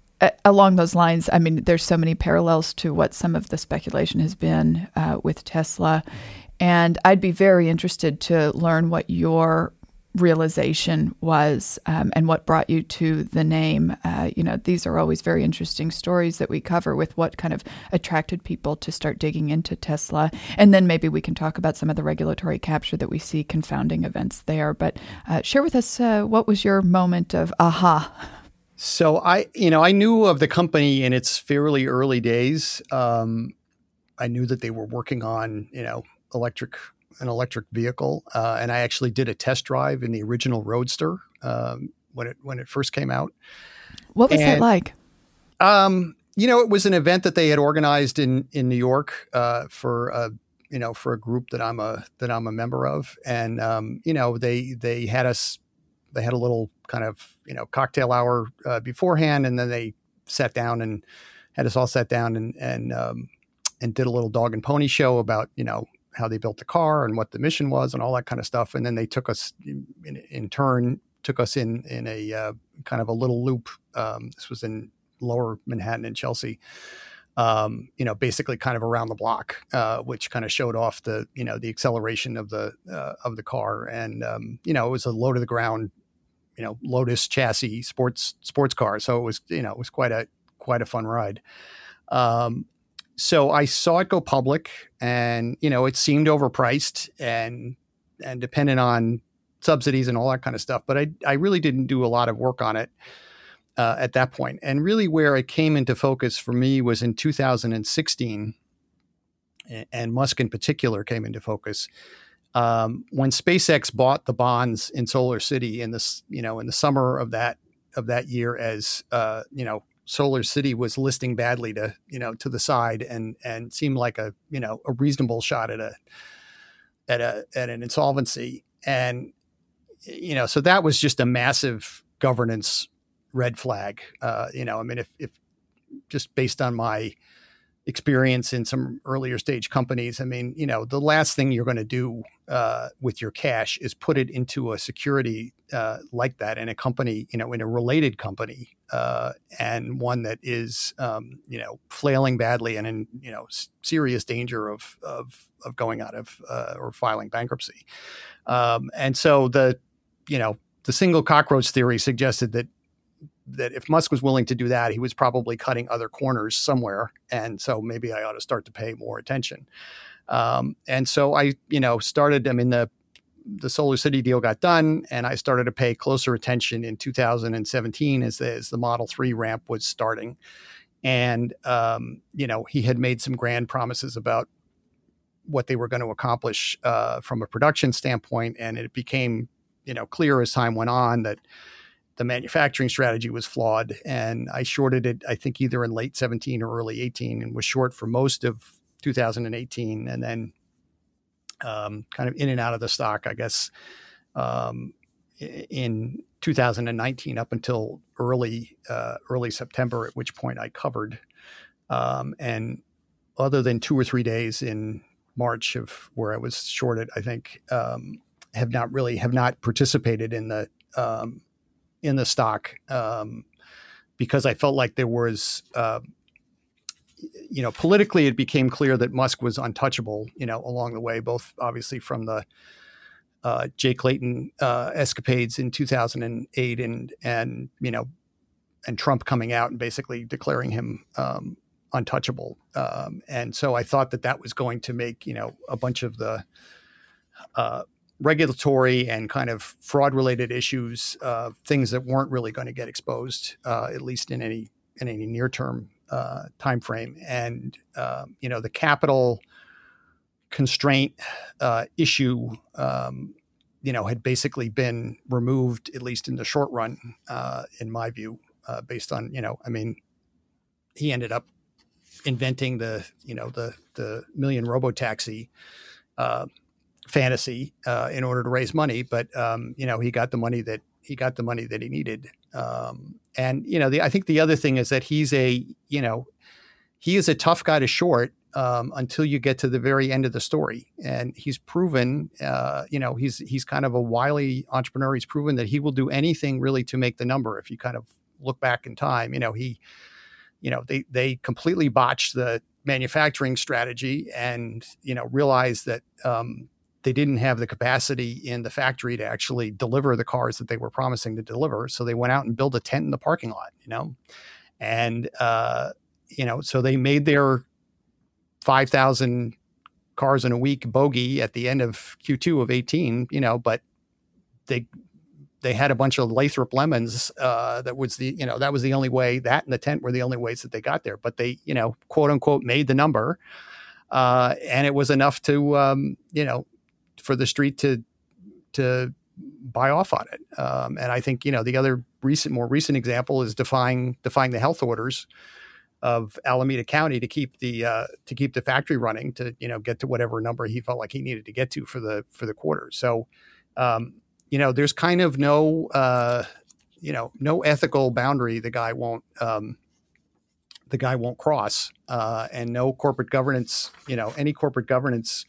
along those lines, I mean, there's so many parallels to what some of the speculation has been uh, with Tesla. And I'd be very interested to learn what your realization was um, and what brought you to the name. Uh, you know, these are always very interesting stories that we cover with what kind of attracted people to start digging into Tesla. And then maybe we can talk about some of the regulatory capture that we see confounding events there. But uh, share with us, uh, what was your moment of aha? So I, you know, I knew of the company in its fairly early days. Um, I knew that they were working on, you know, electric, an electric vehicle. Uh, and I actually did a test drive in the original Roadster um, when it, when it first came out. What was and, that like? Um, you know, it was an event that they had organized in, in New York uh, for, a, you know, for a group that I'm a, that I'm a member of. And, um, you know, they, they had us, they had a little kind of, you know, cocktail hour uh, beforehand, and then they sat down and had us all sat down and and um, and did a little dog and pony show about, you know, how they built the car and what the mission was and all that kind of stuff. And then they took us in, in turn, took us in in a uh, kind of a little loop. Um, this was in Lower Manhattan in Chelsea. Um, you know, basically kind of around the block, uh, which kind of showed off the, you know, the acceleration of the uh, of the car. And um, you know, it was a low to the ground, you know, Lotus chassis sports sports car. So it was, you know, it was quite a quite a fun ride. Um, so I saw it go public, and you know, it seemed overpriced and and dependent on subsidies and all that kind of stuff. But I I really didn't do a lot of work on it uh, at that point. And really, where it came into focus for me was in two thousand sixteen, and Musk in particular came into focus. Um, when SpaceX bought the bonds in Solar City in this, you know, in the summer of that of that year, as uh, you know, Solar City was listing badly to, you know, to the side, and and seemed like a, you know, a reasonable shot at a at a at an insolvency, and you know, so that was just a massive governance red flag. Uh, you know, I mean, if if just based on my experience in some earlier stage companies. I mean, you know, the last thing you're going to do uh, with your cash is put it into a security uh, like that in a company, you know, in a related company, uh, and one that is, um, you know, flailing badly and in, you know, s- serious danger of of of going out of uh, or filing bankruptcy. Um, and so the, you know, the single cockroach theory suggested that that if Musk was willing to do that, he was probably cutting other corners somewhere. And so maybe I ought to start to pay more attention. Um, and so I, you know, started, I mean, the, the SolarCity deal got done, and I started to pay closer attention in two thousand seventeen as the, as the Model three ramp was starting. And, um, you know, he had made some grand promises about what they were going to accomplish uh, from a production standpoint. And it became, you know, clear as time went on that the manufacturing strategy was flawed, and I shorted it, I think either in late seventeen or early eighteen, and was short for most of two thousand eighteen, and then um, kind of in and out of the stock, I guess, um, in two thousand nineteen up until early uh, early September, at which point I covered. Um, and other than two or three days in March of where I was shorted, I think um, have not really have not participated in the um, in the stock um, because I felt like there was, uh, you know, politically it became clear that Musk was untouchable, you know, along the way, both obviously from the uh, Jay Clayton uh, escapades in two thousand eight and, and, you know, and Trump coming out and basically declaring him um, untouchable. Um, and so I thought that that was going to make, you know, a bunch of the uh, regulatory and kind of fraud related issues, uh, things that weren't really going to get exposed, uh, at least in any in any near term uh, time frame. And um, you know, the capital constraint uh, issue, um, you know, had basically been removed, at least in the short run, uh, in my view, uh, based on, you know, I mean, he ended up inventing the, you know, the the million robotaxi uh, fantasy uh, in order to raise money, but um, you know, he got the money that he got the money that he needed. Um, and you know, the, I think the other thing is that he's a, you know, he is a tough guy to short um, until you get to the very end of the story. And he's proven, uh, you know, he's he's kind of a wily entrepreneur. He's proven that he will do anything really to make the number. If you kind of look back in time, you know, he, you know, they they completely botched the manufacturing strategy, and you know, realized that. Um, They didn't have the capacity in the factory to actually deliver the cars that they were promising to deliver. So they went out and built a tent in the parking lot, you know, and, uh, you know, so they made their five thousand cars in a week bogey at the end of Q two of eighteen, you know, but they, they had a bunch of Lathrop lemons. Uh, that was the, you know, that was the only way, that and the tent were the only ways that they got there, but they, you know, quote unquote, made the number. Uh, and it was enough to, um, you know, for the street to to buy off on it. Um, and I think, you know, the other recent, more recent example is defying defying the health orders of Alameda County to keep the uh, to keep the factory running, to, you know, get to whatever number he felt like he needed to get to for the for the quarter. So, um, you know, there's kind of no uh, you know, no ethical boundary the guy won't um, the guy won't cross, uh, and no corporate governance, you know, any corporate governance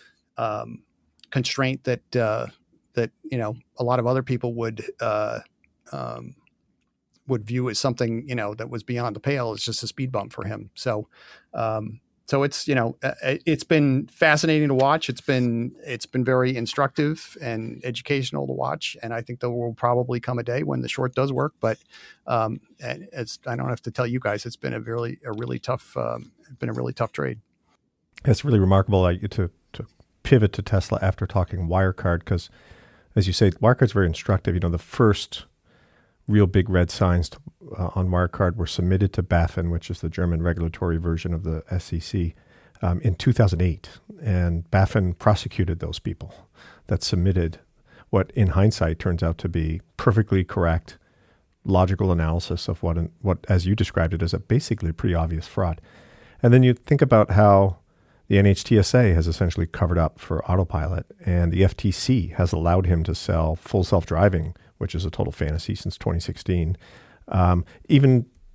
um, constraint that uh, that you know a lot of other people would uh, um, would view as something, you know, that was beyond the pale is just a speed bump for him. So um, so it's, you know, it's been fascinating to watch. It's been it's been very instructive and educational to watch, and I think there will probably come a day when the short does work. But um, it's, I don't have to tell you guys, it's been a really a really tough um, been a really tough trade. It's really remarkable uh, to to pivot to Tesla after talking Wirecard, because, as you say, Wirecard's very instructive. You know, the first real big red signs to, uh, on Wirecard were submitted to BaFin, which is the German regulatory version of the S E C, um, in two thousand eight. And BaFin prosecuted those people that submitted what, in hindsight, turns out to be perfectly correct, logical analysis of what, an, what as you described it, as a basically pretty obvious fraud. And then you think about how the N H T S A has essentially covered up for Autopilot, and the F T C has allowed him to sell full self-driving, which is a total fantasy since twenty sixteen. Um, even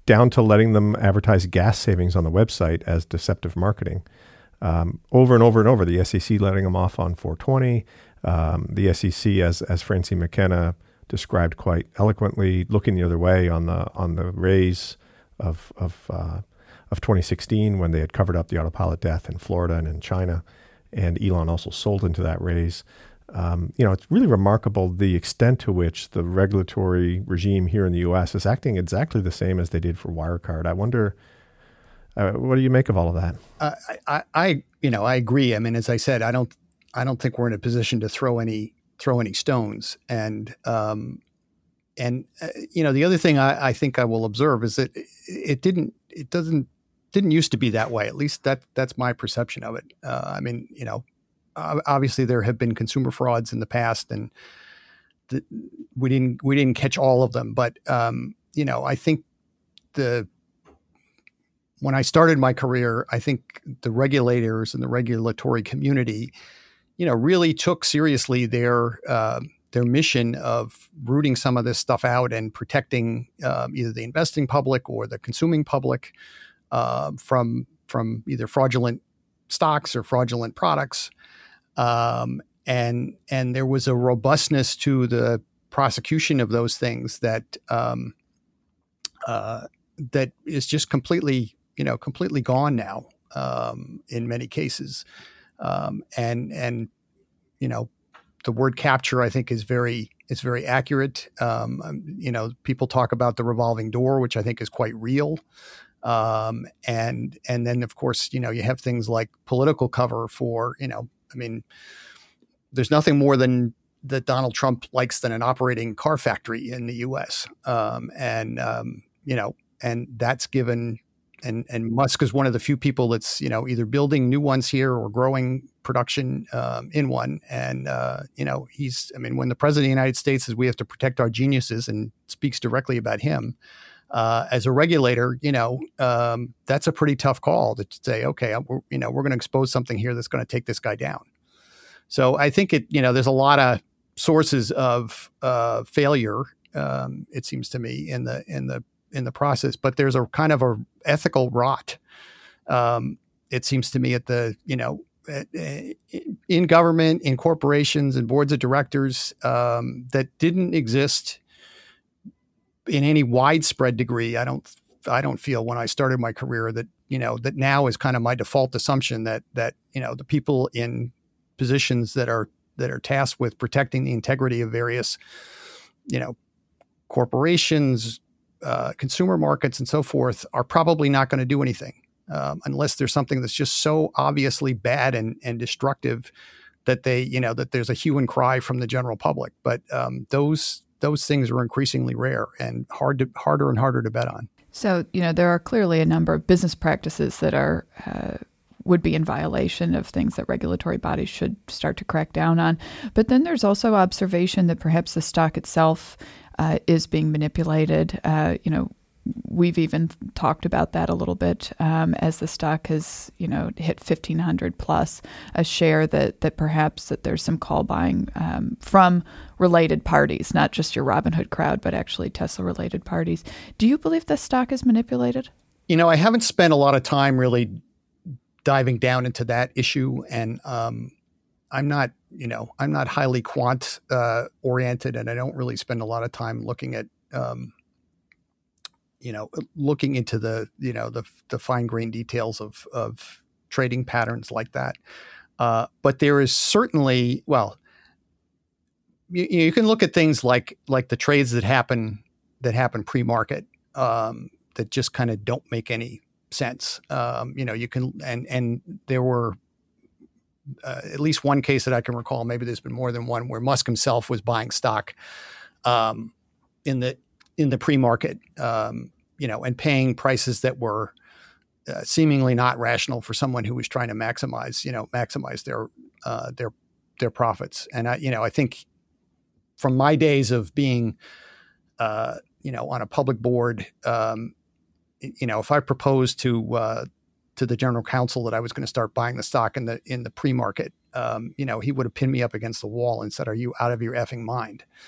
down to letting them advertise gas savings on the website as deceptive marketing. Um, over and over and over, the S E C letting them off on four twenty. Um, the S E C, as as Francine McKenna described quite eloquently, looking the other way on the on the raise of of uh, of twenty sixteen when they had covered up the autopilot death in Florida and in China, and Elon also sold into that raise. Um, you know, it's really remarkable the extent to which the regulatory regime here in the U S is acting exactly the same as they did for Wirecard. I wonder, uh, what do you make of all of that? Uh, I, I, you know, I agree. I mean, as I said, I don't, I don't think we're in a position to throw any, throw any stones. And, um, and uh, you know, the other thing I, I think I will observe is that it, it didn't, it doesn't, didn't used to be that way. At least that, that's my perception of it. Uh, I mean, you know. Uh, obviously, there have been consumer frauds in the past, and the, we didn't we didn't catch all of them. But um, you know, I think the when I started my career, I think the regulators and the regulatory community, you know, really took seriously their uh, their mission of rooting some of this stuff out and protecting um, either the investing public or the consuming public uh, from from either fraudulent stocks or fraudulent products. Um, and, and there was a robustness to the prosecution of those things that, um, uh, that is just completely, you know, completely gone now, um, in many cases. Um, and, and, you know, the word capture, I think is very, is very accurate. Um, you know, people talk about the revolving door, which I think is quite real. Um, and, and then of course, you know, you have things like political cover for, you know, I mean, there's nothing more than that Donald Trump likes than an operating car factory in the U S. Um, and, um, you know, and that's given, and, and Musk is one of the few people that's, you know, either building new ones here or growing production um, in one. And, uh, you know, he's, I mean, when the president of the United States says we have to protect our geniuses and speaks directly about him, Uh, as a regulator, you know, um, that's a pretty tough call to say, okay, we're, you know, we're going to expose something here that's going to take this guy down. So I think it, you know, there's a lot of sources of uh, failure, um, it seems to me, in the in the in the process. But there's a kind of a ethical rot. Um, it seems to me at the, you know, in government, in corporations, and boards of directors um, that didn't exist in any widespread degree. I don't, I don't feel when I started my career that, you know, that now is kind of my default assumption that, that, you know, the people in positions that are, that are tasked with protecting the integrity of various, you know, corporations, uh, consumer markets and so forth are probably not going to do anything um, unless there's something that's just so obviously bad and, and destructive that they, you know, that there's a hue and cry from the general public. But um, those, those things are increasingly rare and hard to, harder and harder to bet on. So, you know, there are clearly a number of business practices that are uh, would be in violation of things that regulatory bodies should start to crack down on. But then there's also observation that perhaps the stock itself uh, is being manipulated. Uh, you know, we've even talked about that a little bit um, as the stock has, you know, hit fifteen hundred plus a share, that that perhaps that there's some call buying um, from related parties, not just your Robinhood crowd, but actually Tesla related parties. Do you believe the stock is manipulated? You know, I haven't spent a lot of time really diving down into that issue, and um, I'm not, you know, I'm not highly quant uh, oriented, and I don't really spend a lot of time looking at um, you know, looking into the, you know, the, the fine grained details of, of trading patterns like that. Uh, but there is certainly, well, you, you can look at things like, like the trades that happen, that happen pre-market um, that just kind of don't make any sense. Um, you know, you can, and, and there were uh, at least one case that I can recall, maybe there's been more than one, where Musk himself was buying stock um, in the, in the pre-market, um, you know, and paying prices that were uh, seemingly not rational for someone who was trying to maximize, you know, maximize their, uh, their, their profits. And I, you know, I think from my days of being, uh, you know, on a public board, um, you know, if I proposed to, uh, to the general counsel that I was going to start buying the stock in the, in the pre-market, um, you know, he would have pinned me up against the wall and said, "Are you out of your effing mind?"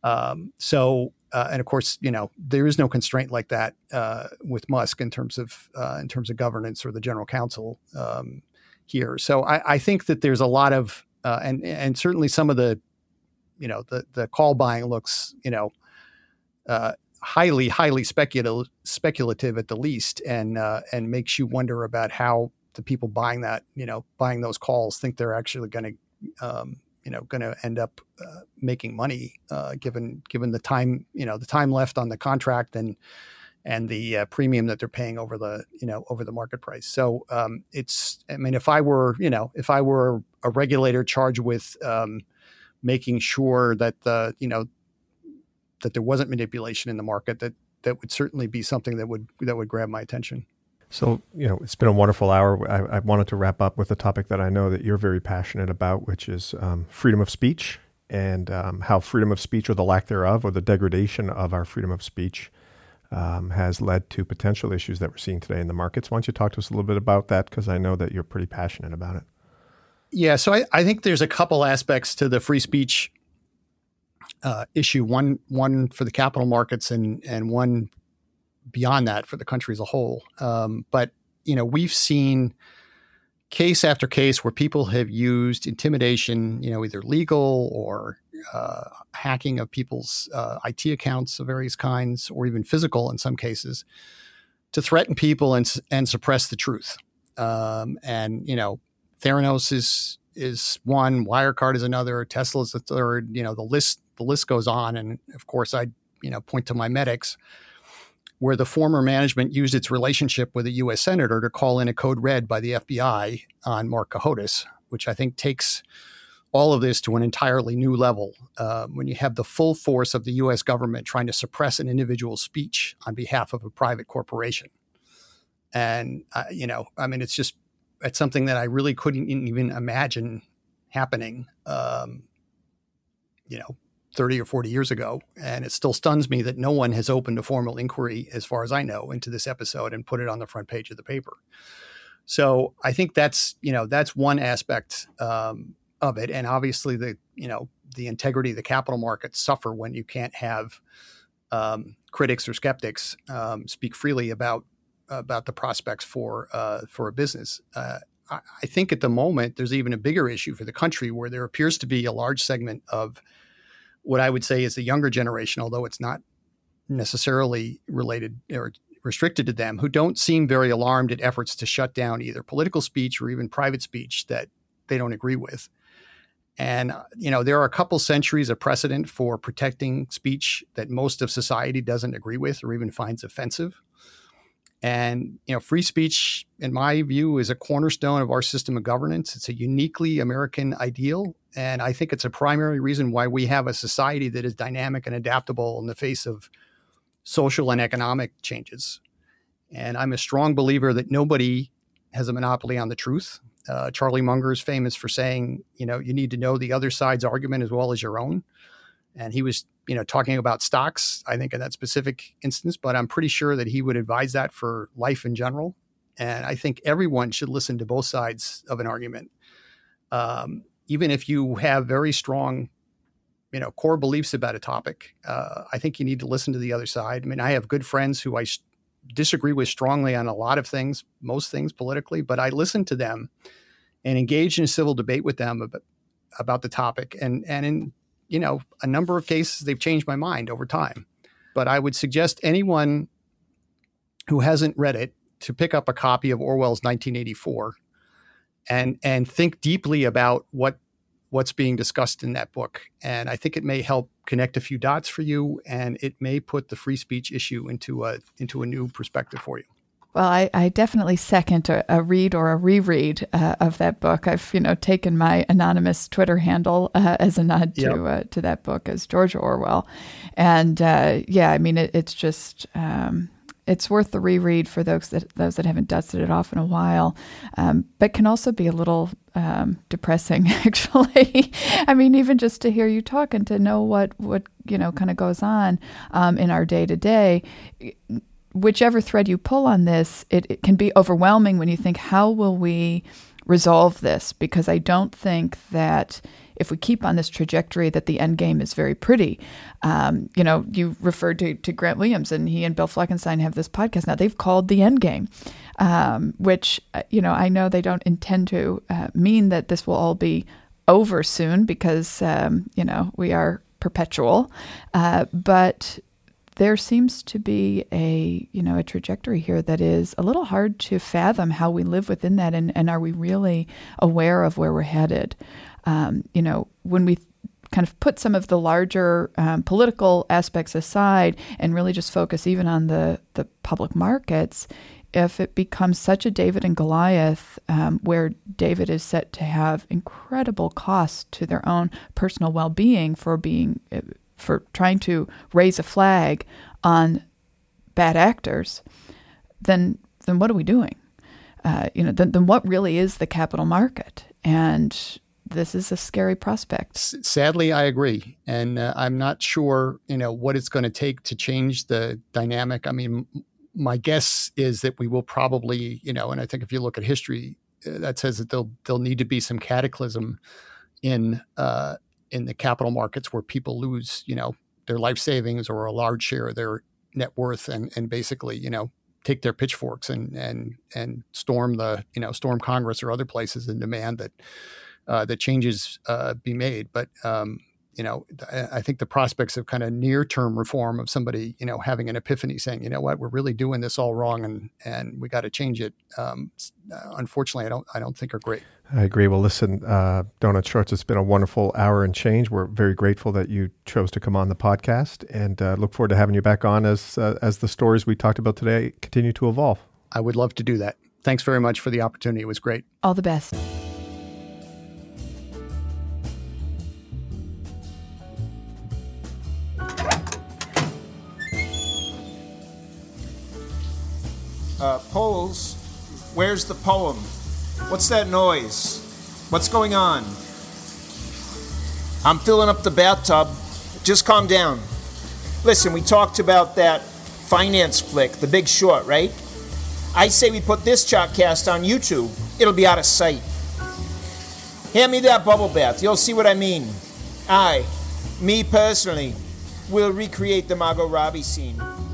Um, so, uh, and of course, you know, there is no constraint like that uh, with Musk in terms of uh, in terms of governance or the general counsel um, here. So I, I think that there's a lot of uh, and and certainly some of the, you know, the the call buying looks, you know, uh, highly highly speculative speculative at the least, and uh, and makes you wonder about how the people buying that, you know, buying those calls think they're actually going to. Um, you know, going to end up uh, making money, uh, given given the time, you know, the time left on the contract and and the uh, premium that they're paying over the, you know, over the market price. So um, it's, I mean, if I were, you know, if I were a regulator charged with um, making sure that the, you know, that there wasn't manipulation in the market, that that would certainly be something that would that would grab my attention. So, you know, it's been a wonderful hour. I, I wanted to wrap up with a topic that I know that you're very passionate about, which is um, freedom of speech and um, how freedom of speech, or the lack thereof, or the degradation of our freedom of speech um, has led to potential issues that we're seeing today in the markets. Why don't you talk to us a little bit about that? Because I know that you're pretty passionate about it. Yeah, so I, I think there's a couple aspects to the free speech uh, issue. One, one for the capital markets, and and one beyond that for the country as a whole. Um, but, you know, we've seen case after case where people have used intimidation, you know, either legal or uh, hacking of people's uh, I T accounts of various kinds, or even physical in some cases, to threaten people and and suppress the truth. Um, and, you know, Theranos is is one, Wirecard is another, Tesla is the third. You know, the list the list goes on. And of course, I you know point to MiMedx, where the former management used its relationship with a U S senator to call in a code red by the F B I on Mark Cohodes, which I think takes all of this to an entirely new level. Uh, when you have the full force of the U S government trying to suppress an individual's speech on behalf of a private corporation. And, uh, you know, I mean, it's just, it's something that I really couldn't even imagine happening, um, you know, thirty or forty years ago. And it still stuns me that no one has opened a formal inquiry, as far as I know, into this episode and put it on the front page of the paper. So I think that's, you know, that's one aspect um, of it. And obviously the, you know, the integrity of the capital markets suffer when you can't have um, critics or skeptics um, speak freely about, about the prospects for, uh, for a business. Uh, I, I think at the moment, there's even a bigger issue for the country, where there appears to be a large segment of what I would say is the younger generation, although it's not necessarily related or restricted to them, who don't seem very alarmed at efforts to shut down either political speech or even private speech that they don't agree with. And, you know, there are a couple centuries of precedent for protecting speech that most of society doesn't agree with or even finds offensive. And, you know, free speech, in my view, is a cornerstone of our system of governance. It's a uniquely American ideal. And I think it's a primary reason why we have a society that is dynamic and adaptable in the face of social and economic changes. And I'm a strong believer that nobody has a monopoly on the truth. Uh, Charlie Munger is famous for saying, you know, you need to know the other side's argument as well as your own. And he was, you know, talking about stocks, I think, in that specific instance, but I'm pretty sure that he would advise that for life in general. And I think everyone should listen to both sides of an argument. Um, even if you have very strong, you know, core beliefs about a topic, uh, I think you need to listen to the other side. I mean, I have good friends who I sh- disagree with strongly on a lot of things, most things politically, but I listen to them and engage in civil debate with them about, about the topic. And, and in, you know, a number of cases, they've changed my mind over time. But I would suggest anyone who hasn't read it to pick up a copy of Orwell's nineteen eighty-four and and think deeply about what what's being discussed in that book. And I think it may help connect a few dots for you, and it may put the free speech issue into a into a new perspective for you. Well, I, I definitely second a, a read or a reread uh, of that book. I've, you know, taken my anonymous Twitter handle uh, as a nod to yep. uh, to that book as George Orwell, and uh, yeah, I mean, it, it's just um, it's worth the reread for those that those that haven't dusted it off in a while, um, but can also be a little um, depressing, actually. I mean, even just to hear you talk and to know what what you know kind of goes on um, in our day to day. Whichever thread you pull on this, it, it can be overwhelming when you think, how will we resolve this? Because I don't think that if we keep on this trajectory, that the end game is very pretty. Um, you know, you referred to, to Grant Williams, and he and Bill Fleckenstein have this podcast now. They've called the end game, um, which, you know, I know they don't intend to uh, mean that this will all be over soon, because, um, you know, we are perpetual. Uh, but there seems to be a, you know, a trajectory here that is a little hard to fathom how we live within that. And, and are we really aware of where we're headed? Um, you know, when we kind of put some of the larger um, political aspects aside and really just focus even on the, the public markets, if it becomes such a David and Goliath, um, where David is set to have incredible costs to their own personal well-being for being, for trying to raise a flag on bad actors, then then what are we doing? Uh, you know, then, then what really is the capital market? And this is a scary prospect. Sadly, I agree. And uh, I'm not sure, you know, what it's going to take to change the dynamic. I mean, my guess is that we will probably, you know, and I think if you look at history, uh, that says that there'll, there'll need to be some cataclysm in uh, in the capital markets where people lose, you know, their life savings or a large share of their net worth, and, and basically, you know, take their pitchforks and and and storm the, you know, storm Congress or other places and demand that uh, that changes uh, be made. But um, you know, I think the prospects of kind of near-term reform of somebody, you know, having an epiphany saying, you know what, we're really doing this all wrong, and and we got to change it. Um, unfortunately, I don't I don't think are great. I agree. Well, listen, uh, Donut Shorts, it's been a wonderful hour and change. We're very grateful that you chose to come on the podcast, and uh, look forward to having you back on as uh, as the stories we talked about today continue to evolve. I would love to do that. Thanks very much for the opportunity. It was great. All the best. Uh, Poles, where's the poem? What's that noise? What's going on? I'm filling up the bathtub. Just calm down. Listen, we talked about that finance flick, The Big Short, right? I say we put this Chalkcast on YouTube. It'll be out of sight. Hand me that bubble bath. You'll see what I mean. I, me personally, will recreate the Margot Robbie scene.